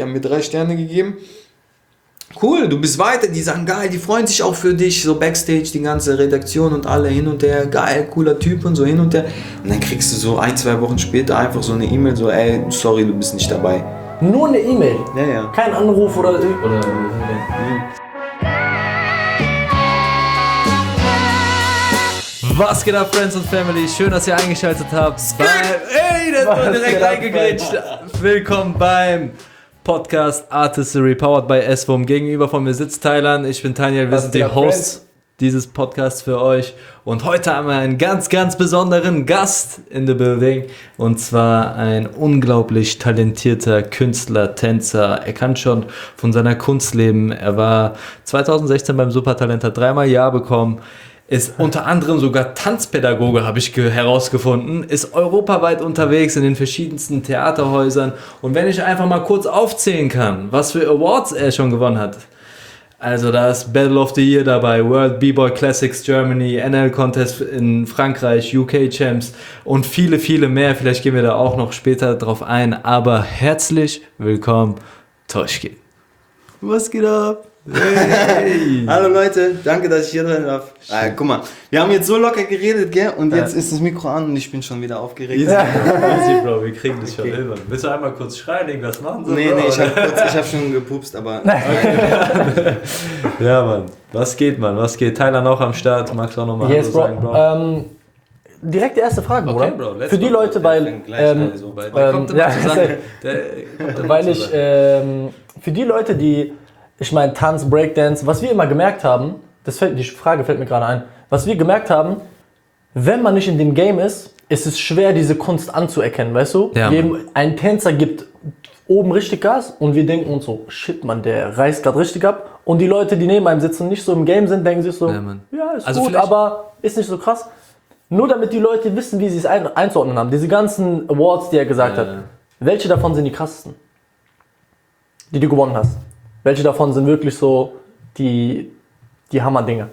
haben mir 3 Sterne gegeben. Cool, du bist weiter, die sagen geil, die freuen sich auch für dich, so Backstage, die ganze Redaktion und alle hin und her, geil, cooler Typ und so hin und her. Und dann kriegst du so 1-2 Wochen später einfach so eine E-Mail, so ey, sorry, du bist nicht dabei. Nur eine E-Mail? Ja. Kein Anruf oder... Was geht ab, Friends und Family? Schön, dass ihr eingeschaltet habt. Ey, das war direkt reingegrätscht. Willkommen beim Podcast Artistry, powered by S-Wurm. Gegenüber von mir sitzt Thailand. Ich bin Daniel, wir sind die Hosts dieses Podcasts für euch. Und heute haben wir einen ganz, ganz besonderen Gast in the building. Und zwar ein unglaublich talentierter Künstler, Tänzer. Er kann schon von seiner Kunst leben. Er war 2016 beim Supertalent, hat 3-mal Ja bekommen. Ist unter anderem sogar Tanzpädagoge, habe ich herausgefunden, ist europaweit unterwegs in den verschiedensten Theaterhäusern. Und wenn ich einfach mal kurz aufzählen kann, was für Awards er schon gewonnen hat. Also da ist Battle of the Year dabei, World B-Boy Classics Germany, NL Contest in Frankreich, UK Champs und viele, viele mehr. Vielleicht gehen wir da auch noch später drauf ein. Aber herzlich willkommen, Toschkin. Was geht ab? Hey. Hallo Leute, danke, dass ich hier sein darf. Guck mal, wir haben jetzt so locker geredet, gell? Und jetzt ist das Mikro an und ich bin schon wieder aufgeregt. Easy, Bro, wir kriegen das schon hin. Willst du einmal kurz schreien, irgendwas machen? So, nee, ich hab schon gepupst, aber... Ja, Mann. Was geht, Mann? Was geht? Tyler noch am Start. Magst du auch nochmal Yes, sagen, Bro? Direkt die erste Frage, okay, Bruder. Bro, für die Leute, weil... Für die Leute, die... Ich meine, Tanz, Breakdance, was wir immer gemerkt haben, die Frage fällt mir gerade ein, was wir gemerkt haben, wenn man nicht in dem Game ist es schwer, diese Kunst anzuerkennen, weißt du? Ja, ein Tänzer gibt oben richtig Gas und wir denken uns so, shit, Mann, der reißt gerade richtig ab. Und die Leute, die neben einem sitzen und nicht so im Game sind, denken sich so, ja ist also gut, aber ist nicht so krass. Nur damit die Leute wissen, wie sie es einzuordnen haben. Diese ganzen Awards, die er gesagt hat, welche davon sind die krassesten, die du gewonnen hast? Welche davon sind wirklich so die Hammer-Dinge?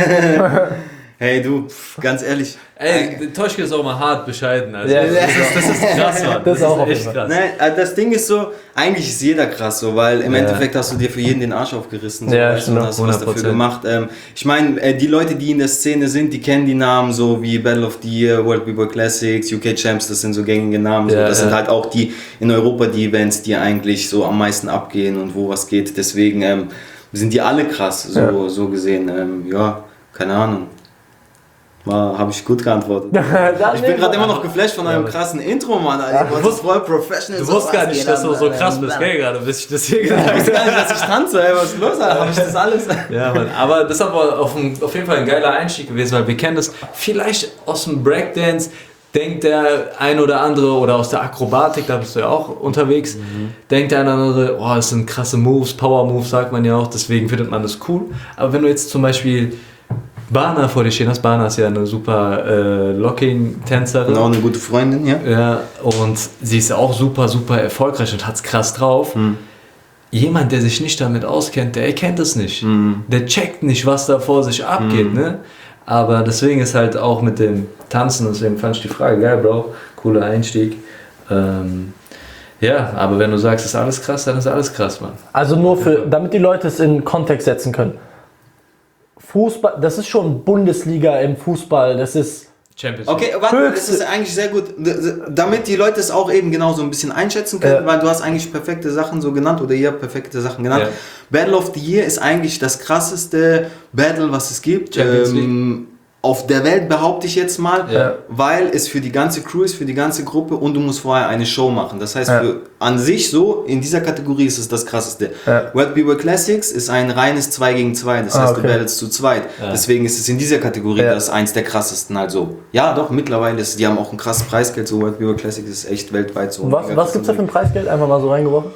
Hey du, ganz ehrlich. Ey, Toschke ist auch mal hart bescheiden. Also das ist krass, Mann. Das ist auch echt krass. Nein, das Ding ist so, eigentlich ist jeder krass so, weil im Endeffekt hast du dir für jeden den Arsch aufgerissen. So, weißt du, und hast was dafür gemacht. Ich meine, die Leute, die in der Szene sind, die kennen die Namen so wie Battle of the Year, World B-Boy Classics, UK Champs, das sind so gängige Namen. So. Das sind halt auch die in Europa die Events, die eigentlich so am meisten abgehen und wo was geht. Deswegen sind die alle krass, so gesehen. Keine Ahnung. Habe ich gut geantwortet. Ich bin gerade immer noch geflasht von einem krassen Intro, Mann. Du wusstest voll professionell. Du wusstest gar nicht, dass du so krass bist, gell, gerade, bis ich das hier gesagt habe. Ich wusste gar nicht, dass ich tanze, ey, was ist los? Habe ich das alles? Ja, Mann. Aber das ist aber auf jeden Fall ein geiler Einstieg gewesen, weil wir kennen das vielleicht aus dem Breakdance. Denkt der ein oder andere, oder aus der Akrobatik, da bist du ja auch unterwegs, denkt der eine oder andere, oh, das sind krasse Moves, Power Moves, sagt man ja auch, deswegen findet man das cool. Aber wenn du jetzt zum Beispiel Bana vor dir stehen hast, Bana ist ja eine super Locking-Tänzerin. Und auch eine gute Freundin, ja. Ja, und sie ist auch super, super erfolgreich und hat's krass drauf. Jemand, der sich nicht damit auskennt, der erkennt es nicht. Der checkt nicht, was da vor sich abgeht, ne? Aber deswegen ist halt auch mit dem Tanzen, deswegen fand ich die Frage geil, Bro. Cooler Einstieg. Ja, aber wenn du sagst, ist alles krass, dann ist alles krass, Mann. Also nur damit die Leute es in Kontext setzen können. Fußball, das ist schon Bundesliga im Fußball, das ist Champions League. Okay, warte, das ist eigentlich sehr gut, damit die Leute es auch eben genau so ein bisschen einschätzen können, weil du hast eigentlich perfekte Sachen so genannt, oder ihr habt perfekte Sachen genannt. Ja. Battle of the Year ist eigentlich das krasseste Battle, was es gibt. Champions League. Auf der Welt, behaupte ich jetzt mal, weil es für die ganze Crew ist, für die ganze Gruppe, und du musst vorher eine Show machen. Das heißt, an sich so, in dieser Kategorie ist es das krasseste. World B-Boy Classics ist ein reines 2 gegen 2, das heißt, du battles zu zweit. Deswegen ist es in dieser Kategorie das eins der krassesten halt so. Ja, doch, mittlerweile die haben auch ein krasses Preisgeld, so World B-Boy Classics ist echt weltweit so. Was gibt es da für ein Preisgeld? Einfach mal so reingeworfen?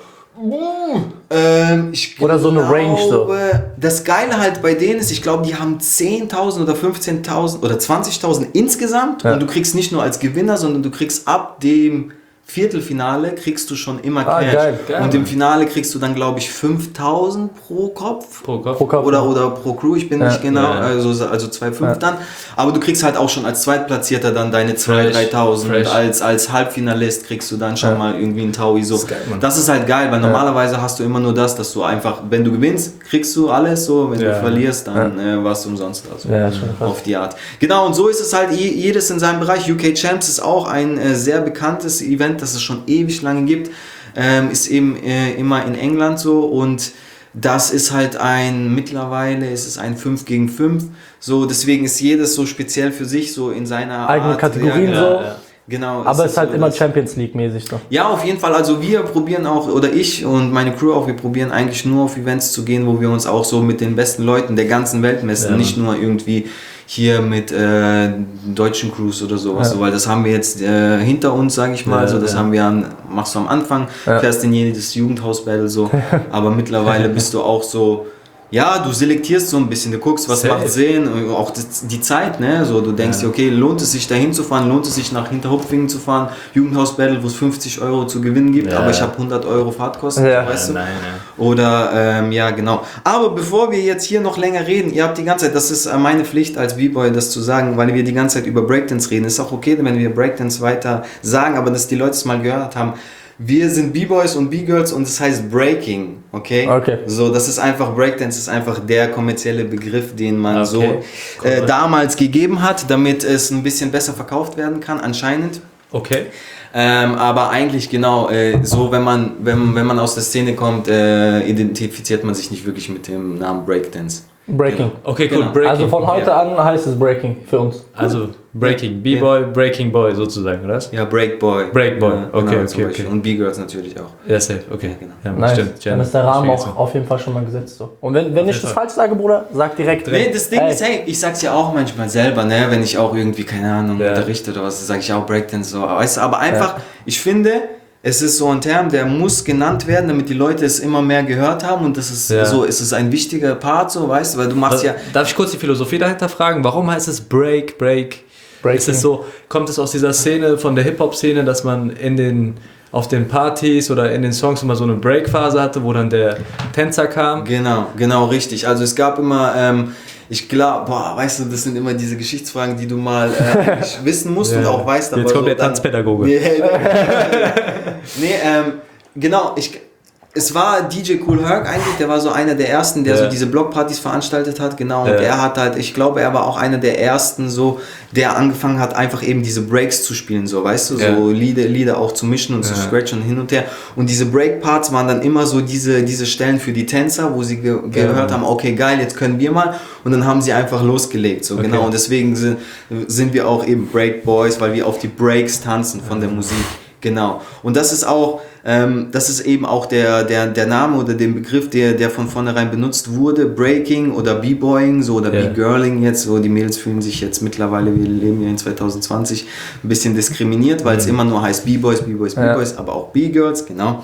Oder so eine Range so. Das Geile halt bei denen ist, ich glaube, die haben 10.000 oder 15.000 oder 20.000 insgesamt, und du kriegst nicht nur als Gewinner, sondern du kriegst ab dem Viertelfinale kriegst du schon immer Cash. Geil. Und im Finale kriegst du dann, glaube ich, 5.000 pro Kopf. Oder pro Crew, ich bin nicht genau, also 2,5 dann. Aber du kriegst halt auch schon als Zweitplatzierter dann deine 2.000, 3.000. Als Halbfinalist kriegst du dann schon mal irgendwie einen Taui. So. Das ist halt geil, weil normalerweise hast du immer nur das, dass du einfach, wenn du gewinnst, kriegst du alles so, wenn du verlierst, dann warst du umsonst. Also auf die Art. Genau, und so ist es halt jedes in seinem Bereich. UK Champs ist auch ein sehr bekanntes Event, das es schon ewig lange gibt, ist eben immer in England so, und das ist halt mittlerweile ist es ein 5 gegen 5, so, deswegen ist jedes so speziell für sich, so in seiner eigene Kategorien so. Genau. Aber es ist halt so, immer Champions League mäßig so. Ja, auf jeden Fall, also wir probieren auch, oder ich und meine Crew auch, wir probieren eigentlich nur auf Events zu gehen, wo wir uns auch so mit den besten Leuten der ganzen Welt messen, nicht nur irgendwie hier mit deutschen Crews oder sowas, so, weil das haben wir jetzt hinter uns, sage ich mal, so, das haben wir machst du am Anfang, fährst in jedes Jugendhaus-Battle so, aber mittlerweile bist du auch so, ja, du selektierst so ein bisschen, du guckst, was macht Sinn, auch die Zeit, ne, so, du denkst dir, okay, lohnt es sich da hinzufahren, lohnt es sich nach Hinterhupfingen zu fahren, Jugendhaus-Battle, wo es 50 € zu gewinnen gibt, aber ich habe 100 € Fahrtkosten, weißt du? Nein. Oder, genau. Aber bevor wir jetzt hier noch länger reden, ihr habt die ganze Zeit, das ist meine Pflicht als B-Boy, das zu sagen, weil wir die ganze Zeit über Breakdance reden, ist auch okay, wenn wir Breakdance weiter sagen, aber dass die Leute es mal gehört haben. Wir sind B-Boys und B-Girls und das heißt Breaking, okay? So, das ist einfach, Breakdance ist einfach der kommerzielle Begriff, den man damals gegeben hat, damit es ein bisschen besser verkauft werden kann, anscheinend. Okay. Aber eigentlich genau, so wenn man aus der Szene kommt, identifiziert man sich nicht wirklich mit dem Namen Breakdance. Breaking. Genau. Okay, cool. Genau. Breaking. Also von heute an heißt es Breaking für uns. Also Breaking, B-Boy, Breaking Boy sozusagen, oder? Ja, Breakboy. Breakboy, okay. Und B-Girls natürlich auch. Ja, safe, okay. Genau. Ja, nice. Stimmt. Dann ist der Rahmen auch auf jeden Fall schon mal gesetzt. So. Und wenn ich das falsch sage, Bruder, sag direkt. Nee, das Ding ist, ich sag's ja auch manchmal selber, ne, wenn ich auch irgendwie, keine Ahnung, unterrichte oder was, sag ich auch Breakdance so. Weißt du, aber einfach, ich finde, es ist so ein Term, der muss genannt werden, damit die Leute es immer mehr gehört haben, und das ist so, es ist ein wichtiger Part, so, weißt du, weil du machst Darf ich kurz die Philosophie dahinter fragen? Warum heißt es Breaking? Ist es so, kommt es aus dieser Szene, von der Hip-Hop-Szene, dass man auf den Partys oder in den Songs immer so eine Break-Phase hatte, wo dann der Tänzer kam? Genau, richtig. Also es gab immer, ich glaube, weißt du, das sind immer diese Geschichtsfragen, die du mal wissen musst und auch weißt. Jetzt kommt der Tanzpädagoge. Genau, es war DJ Kool Herc eigentlich, der war so einer der ersten, der so diese Blockpartys veranstaltet hat, genau, und er hat halt, ich glaube, er war auch einer der ersten so, der angefangen hat, einfach eben diese Breaks zu spielen, so, weißt du, so Lieder auch zu mischen und zu scratchen und hin und her, und diese Break-Parts waren dann immer so diese Stellen für die Tänzer, wo sie gehört haben, okay, geil, jetzt können wir mal, und dann haben sie einfach losgelegt, so, genau, und deswegen sind wir auch eben Break Boys, weil wir auf die Breaks tanzen von der Musik. Genau. Und das ist auch, das ist eben auch der Name oder der Begriff, der von vornherein benutzt wurde. Breaking oder B-Boying, so, oder B-Girling jetzt, so, die Mädels fühlen sich jetzt mittlerweile, wir leben ja in 2020, ein bisschen diskriminiert, weil es immer nur heißt B-Boys, aber auch B-Girls, genau.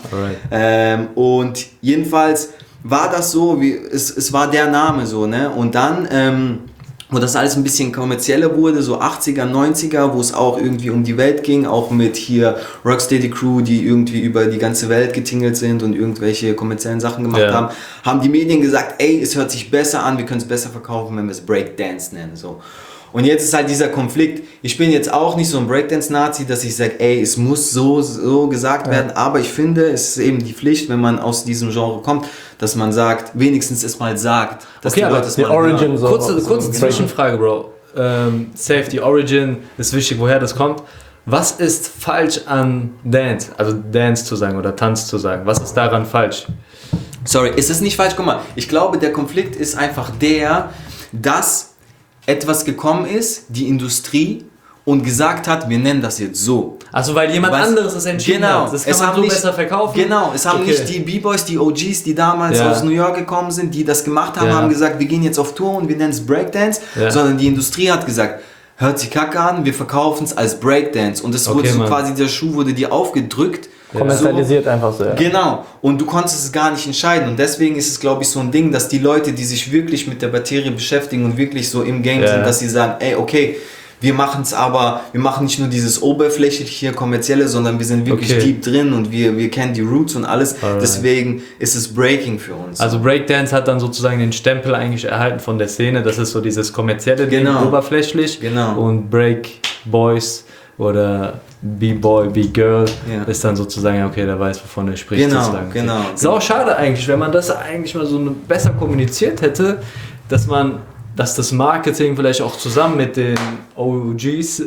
Und jedenfalls war das so, es war der Name so, ne? Und dann, wo das alles ein bisschen kommerzieller wurde, so 80er, 90er, wo es auch irgendwie um die Welt ging, auch mit hier Rocksteady Crew, die irgendwie über die ganze Welt getingelt sind und irgendwelche kommerziellen Sachen gemacht haben die Medien gesagt, ey, es hört sich besser an, wir können es besser verkaufen, wenn wir es Breakdance nennen, so. Und jetzt ist halt dieser Konflikt, ich bin jetzt auch nicht so ein Breakdance-Nazi, dass ich sage, ey, es muss so gesagt werden, aber ich finde, es ist eben die Pflicht, wenn man aus diesem Genre kommt, dass man sagt, wenigstens es mal sagt, dass die Leute es mal Origin hören. so. Kurze Zwischenfrage, Bro. Safety, Origin, ist wichtig, woher das kommt. Was ist falsch an Dance? Also Dance zu sagen oder Tanz zu sagen. Was ist daran falsch? Sorry, ist es nicht falsch? Guck mal, ich glaube, der Konflikt ist einfach der, dass etwas gekommen ist, die Industrie, und gesagt hat, wir nennen das jetzt so. Also weil jemand anderes es entschieden hat. Das kann man so besser verkaufen. Genau, es haben nicht die B-Boys, die OGs, die damals aus New York gekommen sind, die das gemacht haben, haben gesagt, wir gehen jetzt auf Tour und wir nennen es Breakdance, sondern die Industrie hat gesagt, hört sich kacke an, wir verkaufen es als Breakdance, und es wurde so quasi, der Schuh wurde dir aufgedrückt. Kommerzialisiert so, einfach so. Ja. Genau, und du konntest es gar nicht entscheiden, und deswegen ist es, glaube ich, so ein Ding, dass die Leute, die sich wirklich mit der Materie beschäftigen und wirklich so im Game sind, dass sie sagen, ey, okay, wir machen nicht nur dieses oberflächliche, kommerzielle, sondern wir sind wirklich deep drin und wir kennen die Roots und alles. Deswegen ist es Breaking für uns. Also Breakdance hat dann sozusagen den Stempel eigentlich erhalten von der Szene, das ist so dieses kommerzielle Ding, oberflächlich. Und Break Boys oder B-Boy, B-Girl ist dann sozusagen, okay, der weiß, wovon er spricht. Genau. Ist auch schade eigentlich, wenn man das eigentlich mal so besser kommuniziert hätte, dass das Marketing vielleicht auch zusammen mit den OGs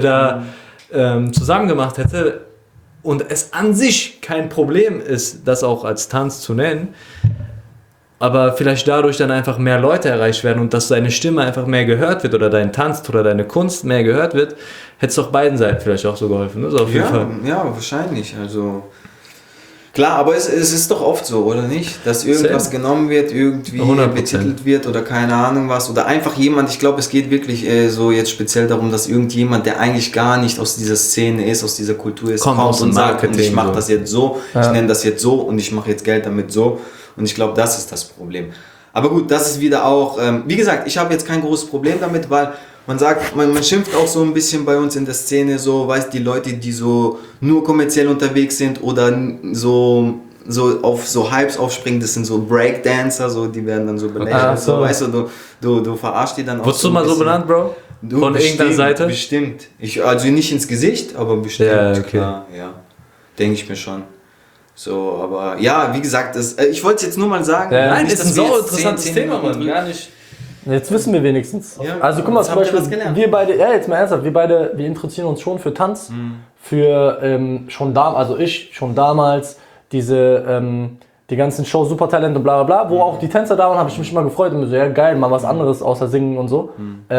zusammen gemacht hätte und es an sich kein Problem ist, das auch als Tanz zu nennen, aber vielleicht dadurch dann einfach mehr Leute erreicht werden und dass deine Stimme einfach mehr gehört wird oder dein Tanz oder deine Kunst mehr gehört wird, hätte es doch beiden Seiten vielleicht auch so geholfen. Also auf jeden Fall. Ja, wahrscheinlich. Also klar, aber es ist doch oft so, oder nicht? Dass irgendwas genommen wird, irgendwie 100%. Betitelt wird oder keine Ahnung was. Oder einfach jemand, ich glaube, es geht wirklich so jetzt speziell darum, dass irgendjemand, der eigentlich gar nicht aus dieser Szene ist, aus dieser Kultur ist, kommt und sagt, ich mache das jetzt so, ich nenne das jetzt so und ich mache jetzt Geld damit so. Und ich glaube, das ist das Problem. Aber gut, das ist wieder auch, wie gesagt, ich habe jetzt kein großes Problem damit, weil man sagt, man schimpft auch so ein bisschen bei uns in der Szene, so, weißt die Leute, die so nur kommerziell unterwegs sind oder so auf so Hypes aufspringen, das sind so Breakdancer, so, die werden dann so belächelt, so, weißt du verarschst die dann auch. Wurdest du mal so benannt, Bro? Von irgendeiner Seite? Bestimmt. Also nicht ins Gesicht, aber bestimmt, klar, denke ich mir schon. So, aber ja, wie gesagt, ich wollte es jetzt nur mal sagen. Nein, ist ein so interessantes Thema, Mann. Gar nicht. Jetzt wissen wir wenigstens. Ja, also guck mal, zum Beispiel, wir beide, jetzt mal ernsthaft, wir interessieren uns schon für Tanz, für schon damals, diese, die ganzen Shows, Supertalent und bla bla bla, wo auch die Tänzer da waren, habe ich mich immer gefreut und so, ja geil, mal was anderes außer Singen und so.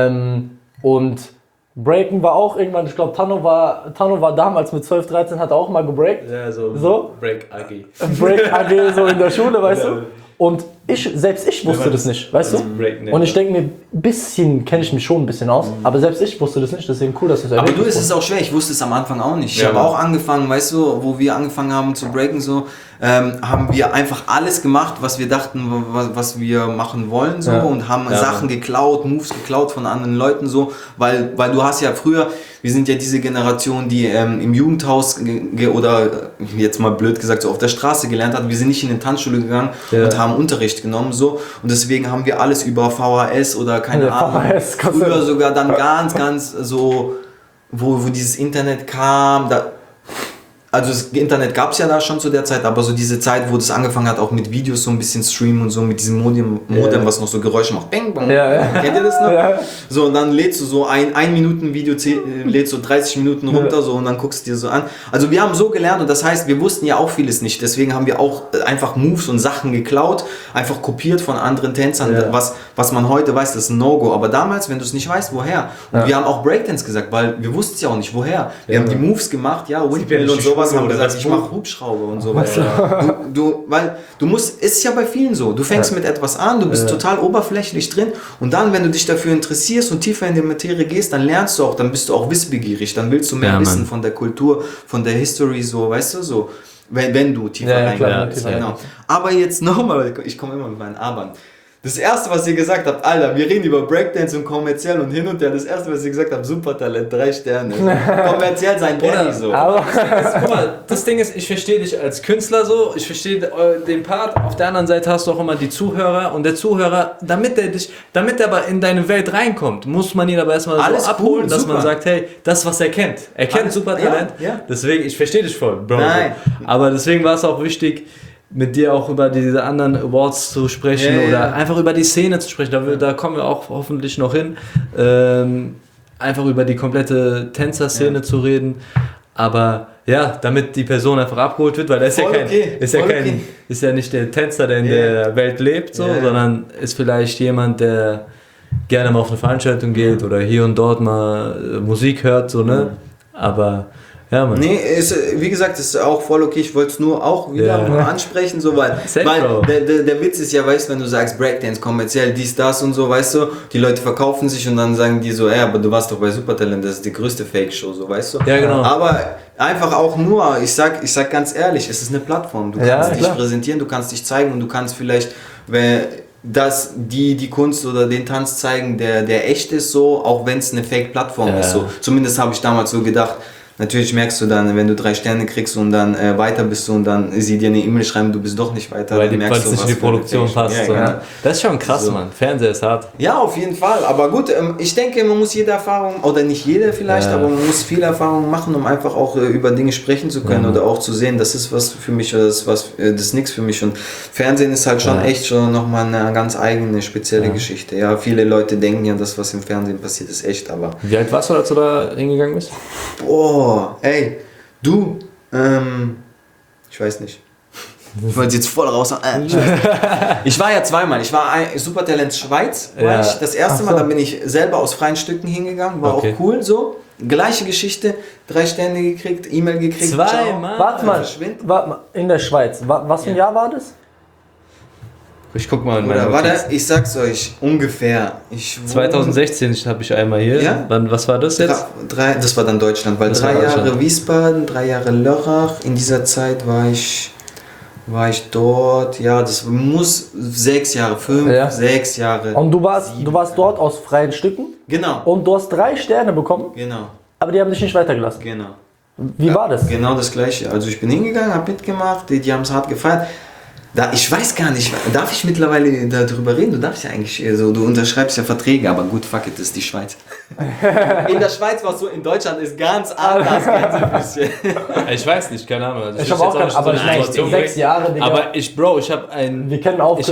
Und Breaken war auch irgendwann, ich glaube, Tano war damals mit 12, 13, hat er auch mal gebreakt. Ja, so. Break AG. Break AG, so in der Schule, weißt du? Und selbst ich wusste das nicht, weißt du? Und ich denke mir, ein bisschen kenne ich mich schon ein bisschen aus, aber selbst ich wusste das nicht, deswegen cool, dass du es erwähnt hast. Aber du, ist es auch schwer, ich wusste es am Anfang auch nicht. Ich habe auch angefangen, weißt du, wo wir angefangen haben zu breaken, so, haben wir einfach alles gemacht, was wir dachten, was wir machen wollen, so, und haben Sachen geklaut, Moves geklaut von anderen Leuten, so, weil du hast ja früher, wir sind ja diese Generation, die im Jugendhaus oder jetzt mal blöd gesagt so auf der Straße gelernt hat. Wir sind nicht in eine Tanzschule gegangen und haben Unterricht genommen, so, und deswegen haben wir alles über VHS oder keine Ahnung. Früher sogar dann ganz so, wo dieses Internet kam, also das Internet gab es ja da schon zu der Zeit, aber so diese Zeit, wo das angefangen hat, auch mit Videos so ein bisschen streamen und so, mit diesem Modem, was noch so Geräusche macht. Bang, bang. Kennt ihr das noch? Ja. So, und dann lädst du so ein Minuten Video, lädst so 30 Minuten runter, so, und dann guckst du dir so an. Also wir haben so gelernt, und das heißt, wir wussten ja auch vieles nicht, deswegen haben wir auch einfach Moves und Sachen geklaut, einfach kopiert von anderen Tänzern, was man heute weiß, das ist ein No-Go. Aber damals, wenn du es nicht weißt, woher? Und wir haben auch Breakdance gesagt, weil wir wussten es ja auch nicht, woher. Wir haben die Moves gemacht, Windmill und so. Haben gesagt, ich mache Hubschrauber und so weiter. Weil du musst, ist ja bei vielen so, du fängst mit etwas an, du bist total oberflächlich drin und dann, wenn du dich dafür interessierst und tiefer in die Materie gehst, dann lernst du auch, dann bist du auch wissbegierig, dann willst du mehr wissen von der Kultur, von der History, so, weißt du, so, wenn du tiefer reingehst. Genau. Aber jetzt nochmal, ich komme immer mit meinen Abern. Das erste, was ihr gesagt habt, Alter, wir reden über Breakdance und kommerziell und hin und her. Das erste, was ihr gesagt habt, Supertalent, 3 Sterne. Kommerziell sein Daddy so. Guck mal, das Ding ist, ich verstehe dich als Künstler so, ich verstehe den Part. Auf der anderen Seite hast du auch immer die Zuhörer und der Zuhörer, damit er aber in deine Welt reinkommt, muss man ihn aber erstmal so abholen, dass man sagt, hey, das, was er kennt. Er kennt Supertalent. Ja. Deswegen, ich verstehe dich voll, Bro. Nein. Aber deswegen war es auch wichtig, mit dir auch über diese anderen Awards zu sprechen oder einfach über die Szene zu sprechen. Da kommen wir auch hoffentlich noch hin. Einfach über die komplette Tänzerszene zu reden. Aber ja, damit die Person einfach abgeholt wird, weil er ist ja nicht der Tänzer, der in der Welt lebt, sondern ist vielleicht jemand, der gerne mal auf eine Veranstaltung geht oder hier und dort mal Musik hört, so, ne? Aber ja, Mann. Nee, wie gesagt, ist auch voll okay. Ich wollte es nur auch wieder ansprechen, so, weil der Witz ist ja, weißt du, wenn du sagst Breakdance kommerziell, dies, das und so, weißt du, die Leute verkaufen sich und dann sagen die so, aber du warst doch bei Supertalent, das ist die größte Fake-Show, so, weißt du. Ja, genau. Aber einfach auch nur, ich sag ganz ehrlich, es ist eine Plattform. Du kannst dich präsentieren, du kannst dich zeigen und du kannst vielleicht, dass die Kunst oder den Tanz zeigen, der echt ist, so, auch wenn es eine Fake-Plattform ist. So. Zumindest habe ich damals so gedacht. Natürlich merkst du dann, wenn du 3 Sterne kriegst und dann weiter bist du und dann sie dir eine E-Mail schreiben, du bist doch nicht weiter. Weil dann merkst du, nicht in die Produktion passt. Ja, genau. Das ist schon krass, so. Mann. Fernseher ist hart. Ja, auf jeden Fall. Aber gut, ich denke, man muss jede Erfahrung, oder nicht jede vielleicht, aber man muss viele Erfahrungen machen, um einfach auch über Dinge sprechen zu können oder auch zu sehen, das ist was für mich oder das ist nichts für mich. Und Fernsehen ist halt schon echt schon nochmal eine ganz eigene, spezielle Geschichte. Ja, viele Leute denken ja, das, was im Fernsehen passiert, ist echt, aber... Wie alt warst du, als du da hingegangen bist? Boah, ey, du, ich weiß nicht. Ich wollte jetzt voll raus. Ich war ja zweimal. Ich war Supertalent Schweiz. War ich das erste Mal, dann bin ich selber aus freien Stücken hingegangen. War auch cool so. Gleiche Geschichte. 3 Sterne gekriegt, E-Mail gekriegt. Zweimal? Warte mal, in der Schweiz. Was für ein Jahr war das? Ich guck mal in meine Oder warte, ich sag's euch, ungefähr. 2016 habe ich einmal hier. Ja? Was war das jetzt? Das war dann Deutschland, weil 3 Jahre Wiesbaden, 3 Jahre Lörrach. In dieser Zeit war ich dort, ja, das muss 6 Jahre, 5, 6 Jahre. Und du warst dort aus freien Stücken? Genau. Und du hast 3 Sterne bekommen? Genau. Aber die haben dich nicht weitergelassen? Genau. Wie war das? Genau das Gleiche. Also ich bin hingegangen, habe mitgemacht, die haben es hart gefeiert. Ich weiß gar nicht, darf ich mittlerweile darüber reden? Du darfst ja eigentlich so, du unterschreibst ja Verträge, aber gut, fuck it, das ist die Schweiz. In der Schweiz war es so, in Deutschland ist ganz anders, ganz ein bisschen. Ich weiß nicht, keine Ahnung. Also ich habe auch keine, aber ich meine, 6 Jahre, Digga. Aber ich habe einen... Wir kennen auch ich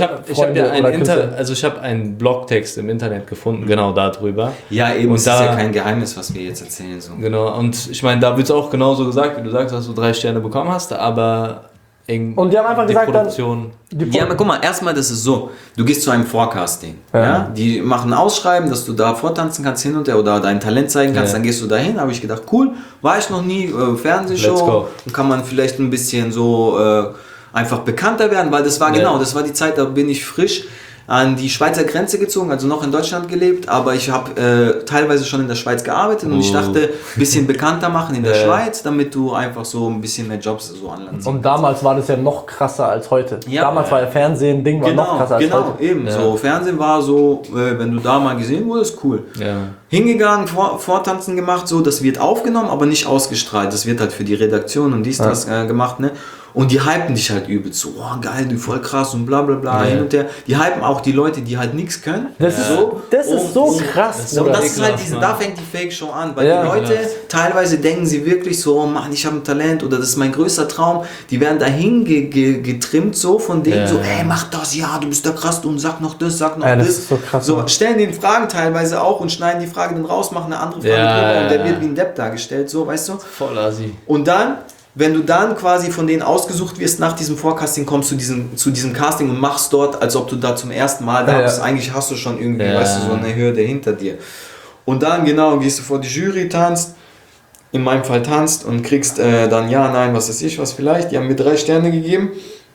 habe einen Blogtext im Internet gefunden, genau darüber. Ja, eben, es ist ja kein Geheimnis, was wir jetzt erzählen. So. Genau, und ich meine, da wird es auch genauso gesagt, wie du sagst, dass du 3 Sterne bekommen hast, aber... Und die haben einfach gesagt, Produktion. Ja, aber guck mal, erstmal, das ist so, du gehst zu einem Forecasting, ja? Die machen ein Ausschreiben, dass du da vortanzen kannst hin und her oder dein Talent zeigen kannst, dann gehst du dahin, habe ich gedacht, cool, war ich noch nie, Fernsehshow, kann man vielleicht ein bisschen so einfach bekannter werden, weil das war das war die Zeit, da bin ich frisch an die Schweizer Grenze gezogen, also noch in Deutschland gelebt, aber ich habe teilweise schon in der Schweiz gearbeitet und ich dachte, ein bisschen bekannter machen in der Schweiz, damit du einfach so ein bisschen mehr Jobs so anlandest. Und damals war das ja noch krasser als heute. Ja, damals war ja Fernsehen-Ding noch krasser als heute. Genau, eben. So, Fernsehen war so, wenn du da mal gesehen wurdest, cool. Ja. Hingegangen, Vortanzen gemacht, so, das wird aufgenommen, aber nicht ausgestrahlt. Das wird halt für die Redaktion und das gemacht, ne? Und die hypen dich halt übelst so, oh geil, du voll krass und bla bla bla, hin und her. Die hypen auch die Leute, die halt nichts können. Das ist so krass. Und das ist halt da fängt die Fake-Show an, weil die Leute teilweise denken sie wirklich so, oh Mann, ich habe ein Talent oder das ist mein größter Traum. Die werden dahin getrimmt so von denen, so, ey, mach das, ja, du bist da krass und sag noch das, sag noch das. Das ist so krass. So, stellen den Fragen teilweise auch und schneiden die Frage dann raus, machen eine andere Frage drüber und der wird wie ein Depp dargestellt, so, weißt du? Voll assi. Und dann, wenn du dann quasi von denen ausgesucht wirst, nach diesem Forecasting kommst du zu diesem Casting und machst dort, als ob du da zum ersten Mal da bist. Eigentlich hast du schon irgendwie, weißt du, so eine Hürde hinter dir. Und dann, gehst du vor die Jury, tanzt, in meinem Fall tanzt und kriegst dann ja, nein, was weiß ich, was vielleicht. Die haben mir 3 Sterne gegeben.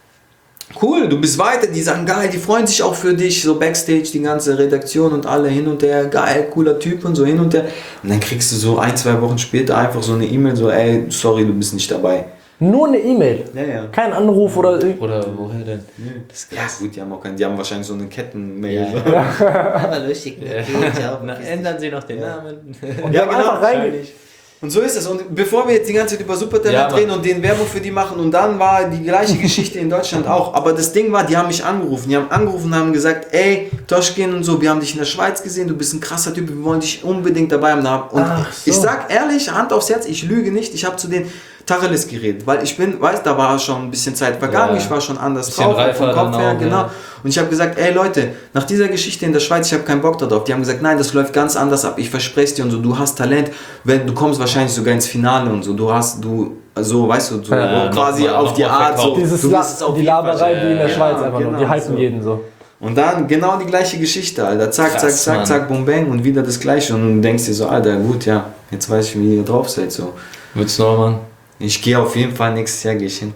Cool, du bist weiter, die sagen geil, die freuen sich auch für dich, so Backstage, die ganze Redaktion und alle hin und her, geil, cooler Typ und so hin und her. Und dann kriegst du so 1-2 Wochen später einfach so eine E-Mail, so ey, sorry, du bist nicht dabei. Nur eine E-Mail? Ja. Kein Anruf oder... Oder woher denn? Das ist krass. Ja, gut, die haben wahrscheinlich so eine Ketten-Mail. Aber lustig. Ändern Sie noch den Namen. Und ja, genau. Einfach reingegangen. Und so ist es. Und bevor wir jetzt die ganze Zeit über Supertalent reden und den Werbung für die machen und dann war die gleiche Geschichte in Deutschland auch. Aber das Ding war, die haben mich angerufen. Die haben angerufen und haben gesagt, ey, Toschkin und so, wir haben dich in der Schweiz gesehen, du bist ein krasser Typ, wir wollen dich unbedingt dabei haben. Und ich sag ehrlich, Hand aufs Herz, ich lüge nicht, ich habe zu denen Tacheles geredet, weil ich da war schon ein bisschen Zeit vergangen, ich war schon anders drauf, vom Kopf her, genau. Und ich habe gesagt, ey Leute, nach dieser Geschichte in der Schweiz, ich habe keinen Bock darauf. Die haben gesagt, nein, das läuft ganz anders ab, ich verspreche es dir und so, du hast Talent, du kommst wahrscheinlich sogar ins Finale und so, weißt du, quasi auf die Art, so. Die Laberei wie in der Schweiz einfach nur, die hypen jeden so. Und dann genau die gleiche Geschichte, Alter, zack, zack, bum, bang und wieder das Gleiche und du denkst dir so, Alter, gut, ja, jetzt weiß ich, wie ihr drauf seid, so. Willst du noch, Mann? Ich gehe auf jeden Fall nächstes Jahr hin.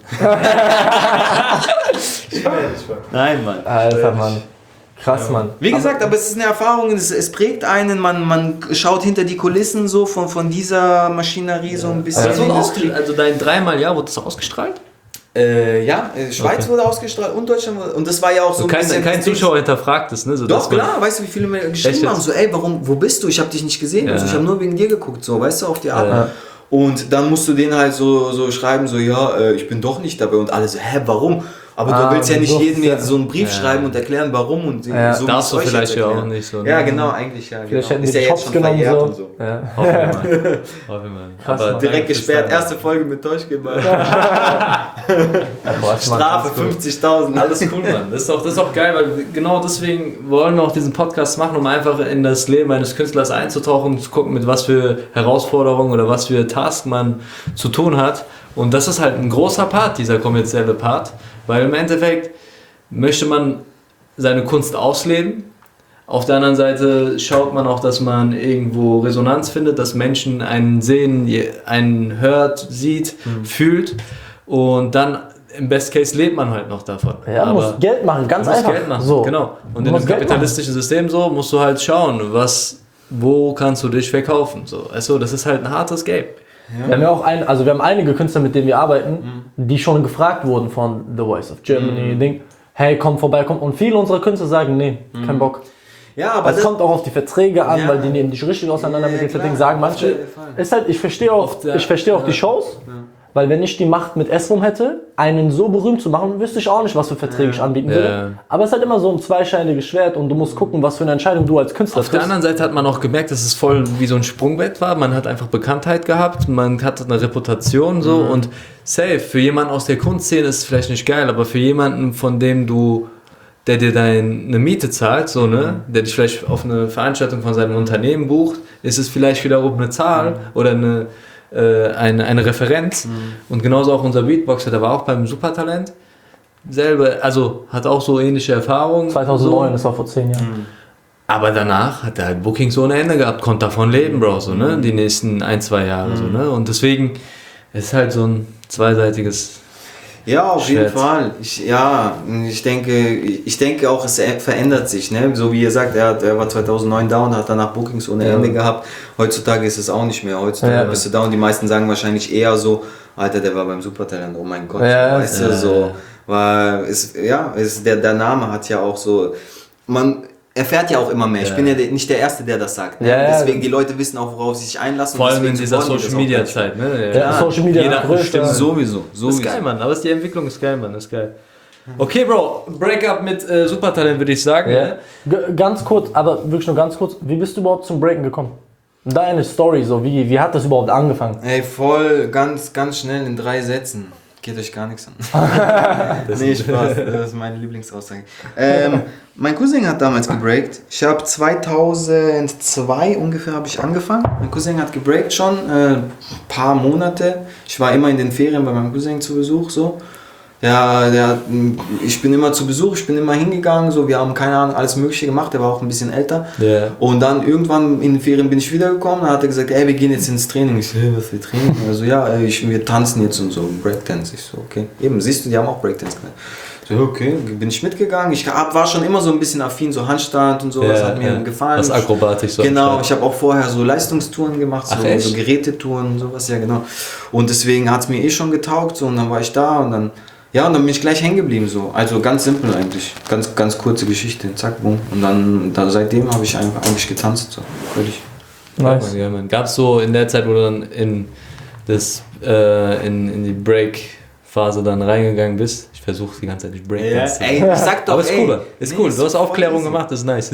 Nein, Mann. Alter, Mann. Krass, Mann. Wie gesagt, aber es ist eine Erfahrung, es prägt einen, man schaut hinter die Kulissen so von dieser Maschinerie so ein bisschen. Also dein 3-mal Jahr wurde das ausgestrahlt? Schweiz wurde ausgestrahlt und Deutschland wurde, und das war ja auch so ein bisschen... Kein Zuschauer hinterfragt es, ne? So, doch, klar, weißt du, wie viele mir geschrieben haben, so, ey, wo bist du? Ich habe dich nicht gesehen, also, ich habe nur wegen dir geguckt, so, weißt du, auf die Art. Ja. Und dann musst du denen halt so schreiben, so, ich bin doch nicht dabei, und alle so, warum? Aber du willst ja nicht jedem jetzt so einen Brief schreiben und erklären, warum, und so darfst du vielleicht ja auch nicht so. Ja, genau, eigentlich, ja. Vielleicht hätten ist die ja Shops jetzt schon verjährt so. Und so. Ja. Hoffe mal. Aber direkt gesperrt, erste Folge mit Deutschgeben. Strafe 50.000. Alles cool, Mann. Das ist auch geil, weil genau deswegen wollen wir auch diesen Podcast machen, um einfach in das Leben eines Künstlers einzutauchen und zu gucken, mit was für Herausforderungen oder was für Tasks man zu tun hat. Und das ist halt ein großer Part, dieser kommerzielle Part, weil im Endeffekt möchte man seine Kunst ausleben. Auf der anderen Seite schaut man auch, dass man irgendwo Resonanz findet, dass Menschen einen sehen, einen hört, sieht, fühlt, und dann im Best Case lebt man halt noch davon. Ja, du musst Geld machen, ganz einfach. Geld machen, so. Genau. Und in einem kapitalistischen System so musst du halt schauen, wo kannst du dich verkaufen. So. Also das ist halt ein hartes Game. Ja. Wir haben einige Künstler, mit denen wir arbeiten, die schon gefragt wurden von The Voice of Germany, hey, komm vorbei, komm. Und viele unserer Künstler sagen, nee, kein Bock. Ja, aber es kommt auch auf die Verträge an, weil die nehmen dich richtig auseinander mit den Verträgen, sagen manche. Ist halt, ich verstehe auch die Shows, weil wenn ich die Macht mit S-Rum hätte, einen so berühmt zu machen, wüsste ich auch nicht, was für Verträge ich anbieten würde. Aber es ist halt immer so ein zweischneidiges Schwert, und du musst gucken, was für eine Entscheidung du als Künstler triffst. Auf der anderen Seite hat man auch gemerkt, dass es voll wie so ein Sprungbrett war. Man hat einfach Bekanntheit gehabt, man hat eine Reputation so, und safe, für jemanden aus der Kunstszene ist es vielleicht nicht geil, aber für jemanden, von dem der dir eine Miete zahlt, so, ne, der dich vielleicht auf eine Veranstaltung von seinem Unternehmen bucht, ist es vielleicht wiederum eine Zahl oder eine Referenz. Und genauso auch unser Beatboxer, der war auch beim Supertalent. Also hat auch so ähnliche Erfahrungen. 2009, das war vor 10 Jahren. Aber danach hat er halt Bookings ohne Ende gehabt, konnte davon leben, Bro, so, ne, die nächsten 1-2 Jahre. So, ne? Und deswegen ist halt so ein zweiseitiges... Ja, auf jeden Fall. Ich denke auch, es verändert sich. Ne? So wie ihr sagt, er war 2009 da und hat danach Bookings ohne Ende gehabt. Heutzutage ist es auch nicht mehr. Heutzutage bist du da, und die meisten sagen wahrscheinlich eher so, Alter, der war beim Supertalent, oh mein Gott. Weißt du, so. Der Name hat ja auch so... Man erfährt ja auch immer mehr. Ich bin ja nicht der Erste, der das sagt. Ne? Deswegen, die Leute wissen auch, worauf sie sich einlassen. Vor allem in dieser Social-Media-Zeit. Ne? Social Media stimmt. Sowieso. Das ist geil, Mann. Aber die Entwicklung ist geil, Mann. Das ist geil. Okay, Bro. Breakup mit Supertalent, würde ich sagen. Ja. Ne? Ganz kurz, aber wirklich nur ganz kurz. Wie bist du überhaupt zum Breaken gekommen? Deine Story, so wie hat das überhaupt angefangen? Ey, voll, ganz schnell in 3 Sätzen. Geht euch gar nichts an. Nee, Spaß, das ist meine Lieblingsaussage. Mein Cousin hat damals gebreakt. Ich habe 2002 ungefähr angefangen. Mein Cousin hat gebreakt schon, paar Monate. Ich war immer in den Ferien bei meinem Cousin zu Besuch, so. Ich bin immer zu Besuch, ich bin immer hingegangen, so, wir haben keine Ahnung, alles Mögliche gemacht, der war auch ein bisschen älter. Yeah. Und dann irgendwann in den Ferien bin ich wiedergekommen, dann hat er gesagt, ey, wir gehen jetzt ins Training. Ich so, was für Training? Also wir tanzen jetzt und so, Breakdance. Ich so, okay. Eben, siehst du, die haben auch Breakdance gemacht. So, okay, bin ich mitgegangen. Ich war schon immer so ein bisschen affin, so Handstand und so, das hat mir gefallen. Das akrobatisch so. Genau, ich habe auch vorher so Leistungstouren gemacht, so Gerätetouren und sowas, ja genau. Und deswegen hat es mir schon getaugt, so, und dann war ich da und dann bin ich gleich hängen geblieben, so. Also ganz simpel eigentlich. Ganz kurze Geschichte, zack, boom. Und dann seitdem habe ich eigentlich getanzt, so. Völlig. Nice. Ja, man. Gab es so in der Zeit, wo du dann in die Break-Phase dann reingegangen bist? Ich versuche die ganze Zeit nicht Breakdance. Ey, ich sag doch, aber ist cool. Ist cool. Du hast Aufklärung gemacht, das ist nice.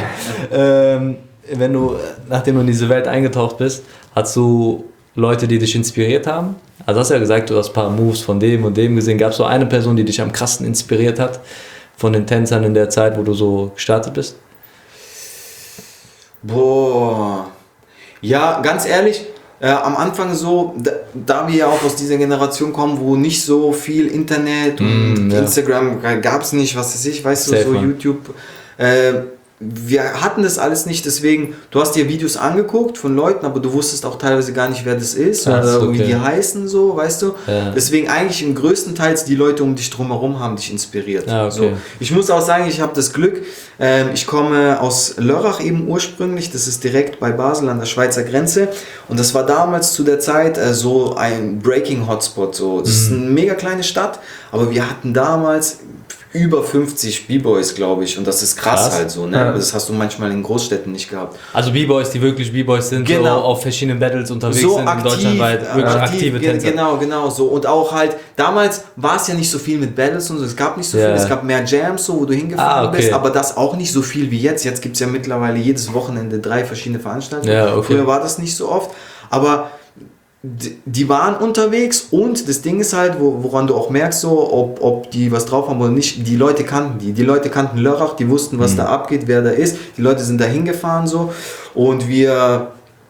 Nachdem du in diese Welt eingetaucht bist, hast du Leute, die dich inspiriert haben? Also hast du ja gesagt, du hast ein paar Moves von dem und dem gesehen. Gab es so eine Person, die dich am krassten inspiriert hat von den Tänzern in der Zeit, wo du so gestartet bist? Boah. Ja, ganz ehrlich, am Anfang so, da wir ja auch aus dieser Generation kommen, wo nicht so viel Internet und Instagram gab es nicht, was weiß ich, weißt du, so YouTube. wir hatten das alles nicht, deswegen, du hast dir Videos angeguckt von Leuten, aber du wusstest auch teilweise gar nicht, wer das ist oder wie die heißen, so, weißt du. Ja. Deswegen eigentlich im größten Teil die Leute um dich drumherum haben dich inspiriert. Ja, okay. So. Ich muss auch sagen, ich habe das Glück, ich komme aus Lörrach eben ursprünglich, das ist direkt bei Basel an der Schweizer Grenze und das war damals zu der Zeit so ein Breaking-Hotspot. So. Das ist eine mega kleine Stadt, aber wir hatten damals über 50 B-Boys, glaube ich. Und das ist krass halt so. Ne? Ja. Das hast du manchmal in Großstädten nicht gehabt. Also B-Boys, die wirklich B-Boys sind, so auf verschiedenen Battles unterwegs so sind aktiv, in deutschlandweit. Wirklich aktive Tänzer. Genau so. Und auch halt, damals war es ja nicht so viel mit Battles und so. Es gab nicht so viel. Es gab mehr Jams, so, wo du hingefahren bist. Aber das auch nicht so viel wie jetzt. Jetzt gibt es ja mittlerweile jedes Wochenende 3 verschiedene Veranstaltungen. Ja, okay. Früher war das nicht so oft. Aber die waren unterwegs und das Ding ist halt, woran du auch merkst, so, ob die was drauf haben oder nicht, die Leute kannten die Leute kannten Lörrach, die wussten, was da abgeht, wer da ist, die Leute sind da hingefahren so und wir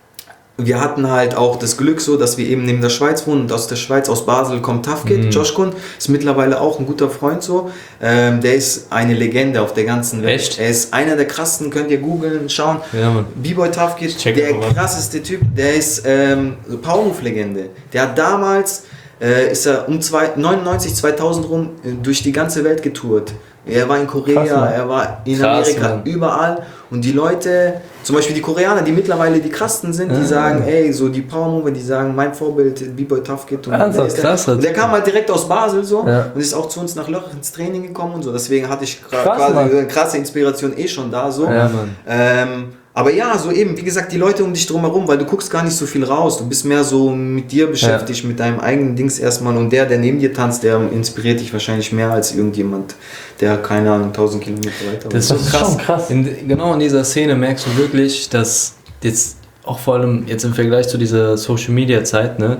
hatten halt auch das Glück so, dass wir eben neben der Schweiz wohnen und aus der Schweiz, aus Basel kommt Tafkid, Joshkun, ist mittlerweile auch ein guter Freund so, der ist eine Legende auf der ganzen Welt. Echt? Er ist einer der krassesten, könnt ihr googeln, schauen, B-Boy Tafkid, der krasseste Typ, der ist Powermove-Legende, der hat damals, ist er um 99, 2000 rum durch die ganze Welt getourt. Er war in Korea, er war in Amerika, überall. Und die Leute, zum Beispiel die Koreaner, die mittlerweile die krassesten sind, die sagen, ey, so die Power-Mover, die sagen, mein Vorbild, B-Boy Tafkid. Und der kam halt direkt aus Basel so und ist auch zu uns nach Lörrach ins Training gekommen und so. Deswegen hatte ich quasi eine krasse Inspiration schon da so. Ja, Mann. Aber ja, so eben, wie gesagt, die Leute um dich drumherum, weil du guckst gar nicht so viel raus. Du bist mehr so mit dir beschäftigt, mit deinem eigenen Dings erstmal. Und der neben dir tanzt, der inspiriert dich wahrscheinlich mehr als irgendjemand, der, keine Ahnung, 1000 Kilometer weiter. Das ist so krass. Schon krass. Genau in dieser Szene merkst du wirklich, dass jetzt auch vor allem jetzt im Vergleich zu dieser Social-Media-Zeit, ne,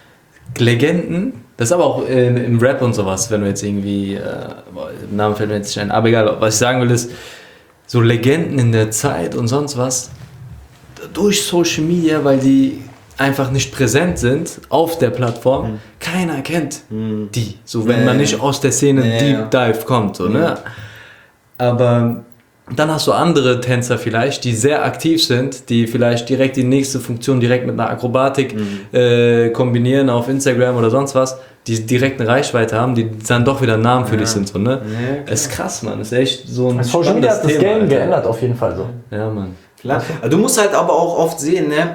Legenden, das ist aber auch im Rap und sowas, wenn du jetzt irgendwie, im Namen fällt mir jetzt nicht ein, aber egal, was ich sagen will ist, so Legenden in der Zeit und sonst was, durch Social Media, weil die einfach nicht präsent sind auf der Plattform, keiner kennt die, so wenn man nicht aus der Szene Deep Dive kommt, so, ne? Aber dann hast du andere Tänzer vielleicht, die sehr aktiv sind, die vielleicht direkt die nächste Funktion direkt mit einer Akrobatik kombinieren auf Instagram oder sonst was, die direkt eine Reichweite haben, die dann doch wieder Namen für dich sind. So, ne? Das ist krass, Mann. Das ist echt so ein Social Media hat das Game geändert, auf jeden Fall so. Ja, Mann. Klar. Du musst halt aber auch oft sehen, ne?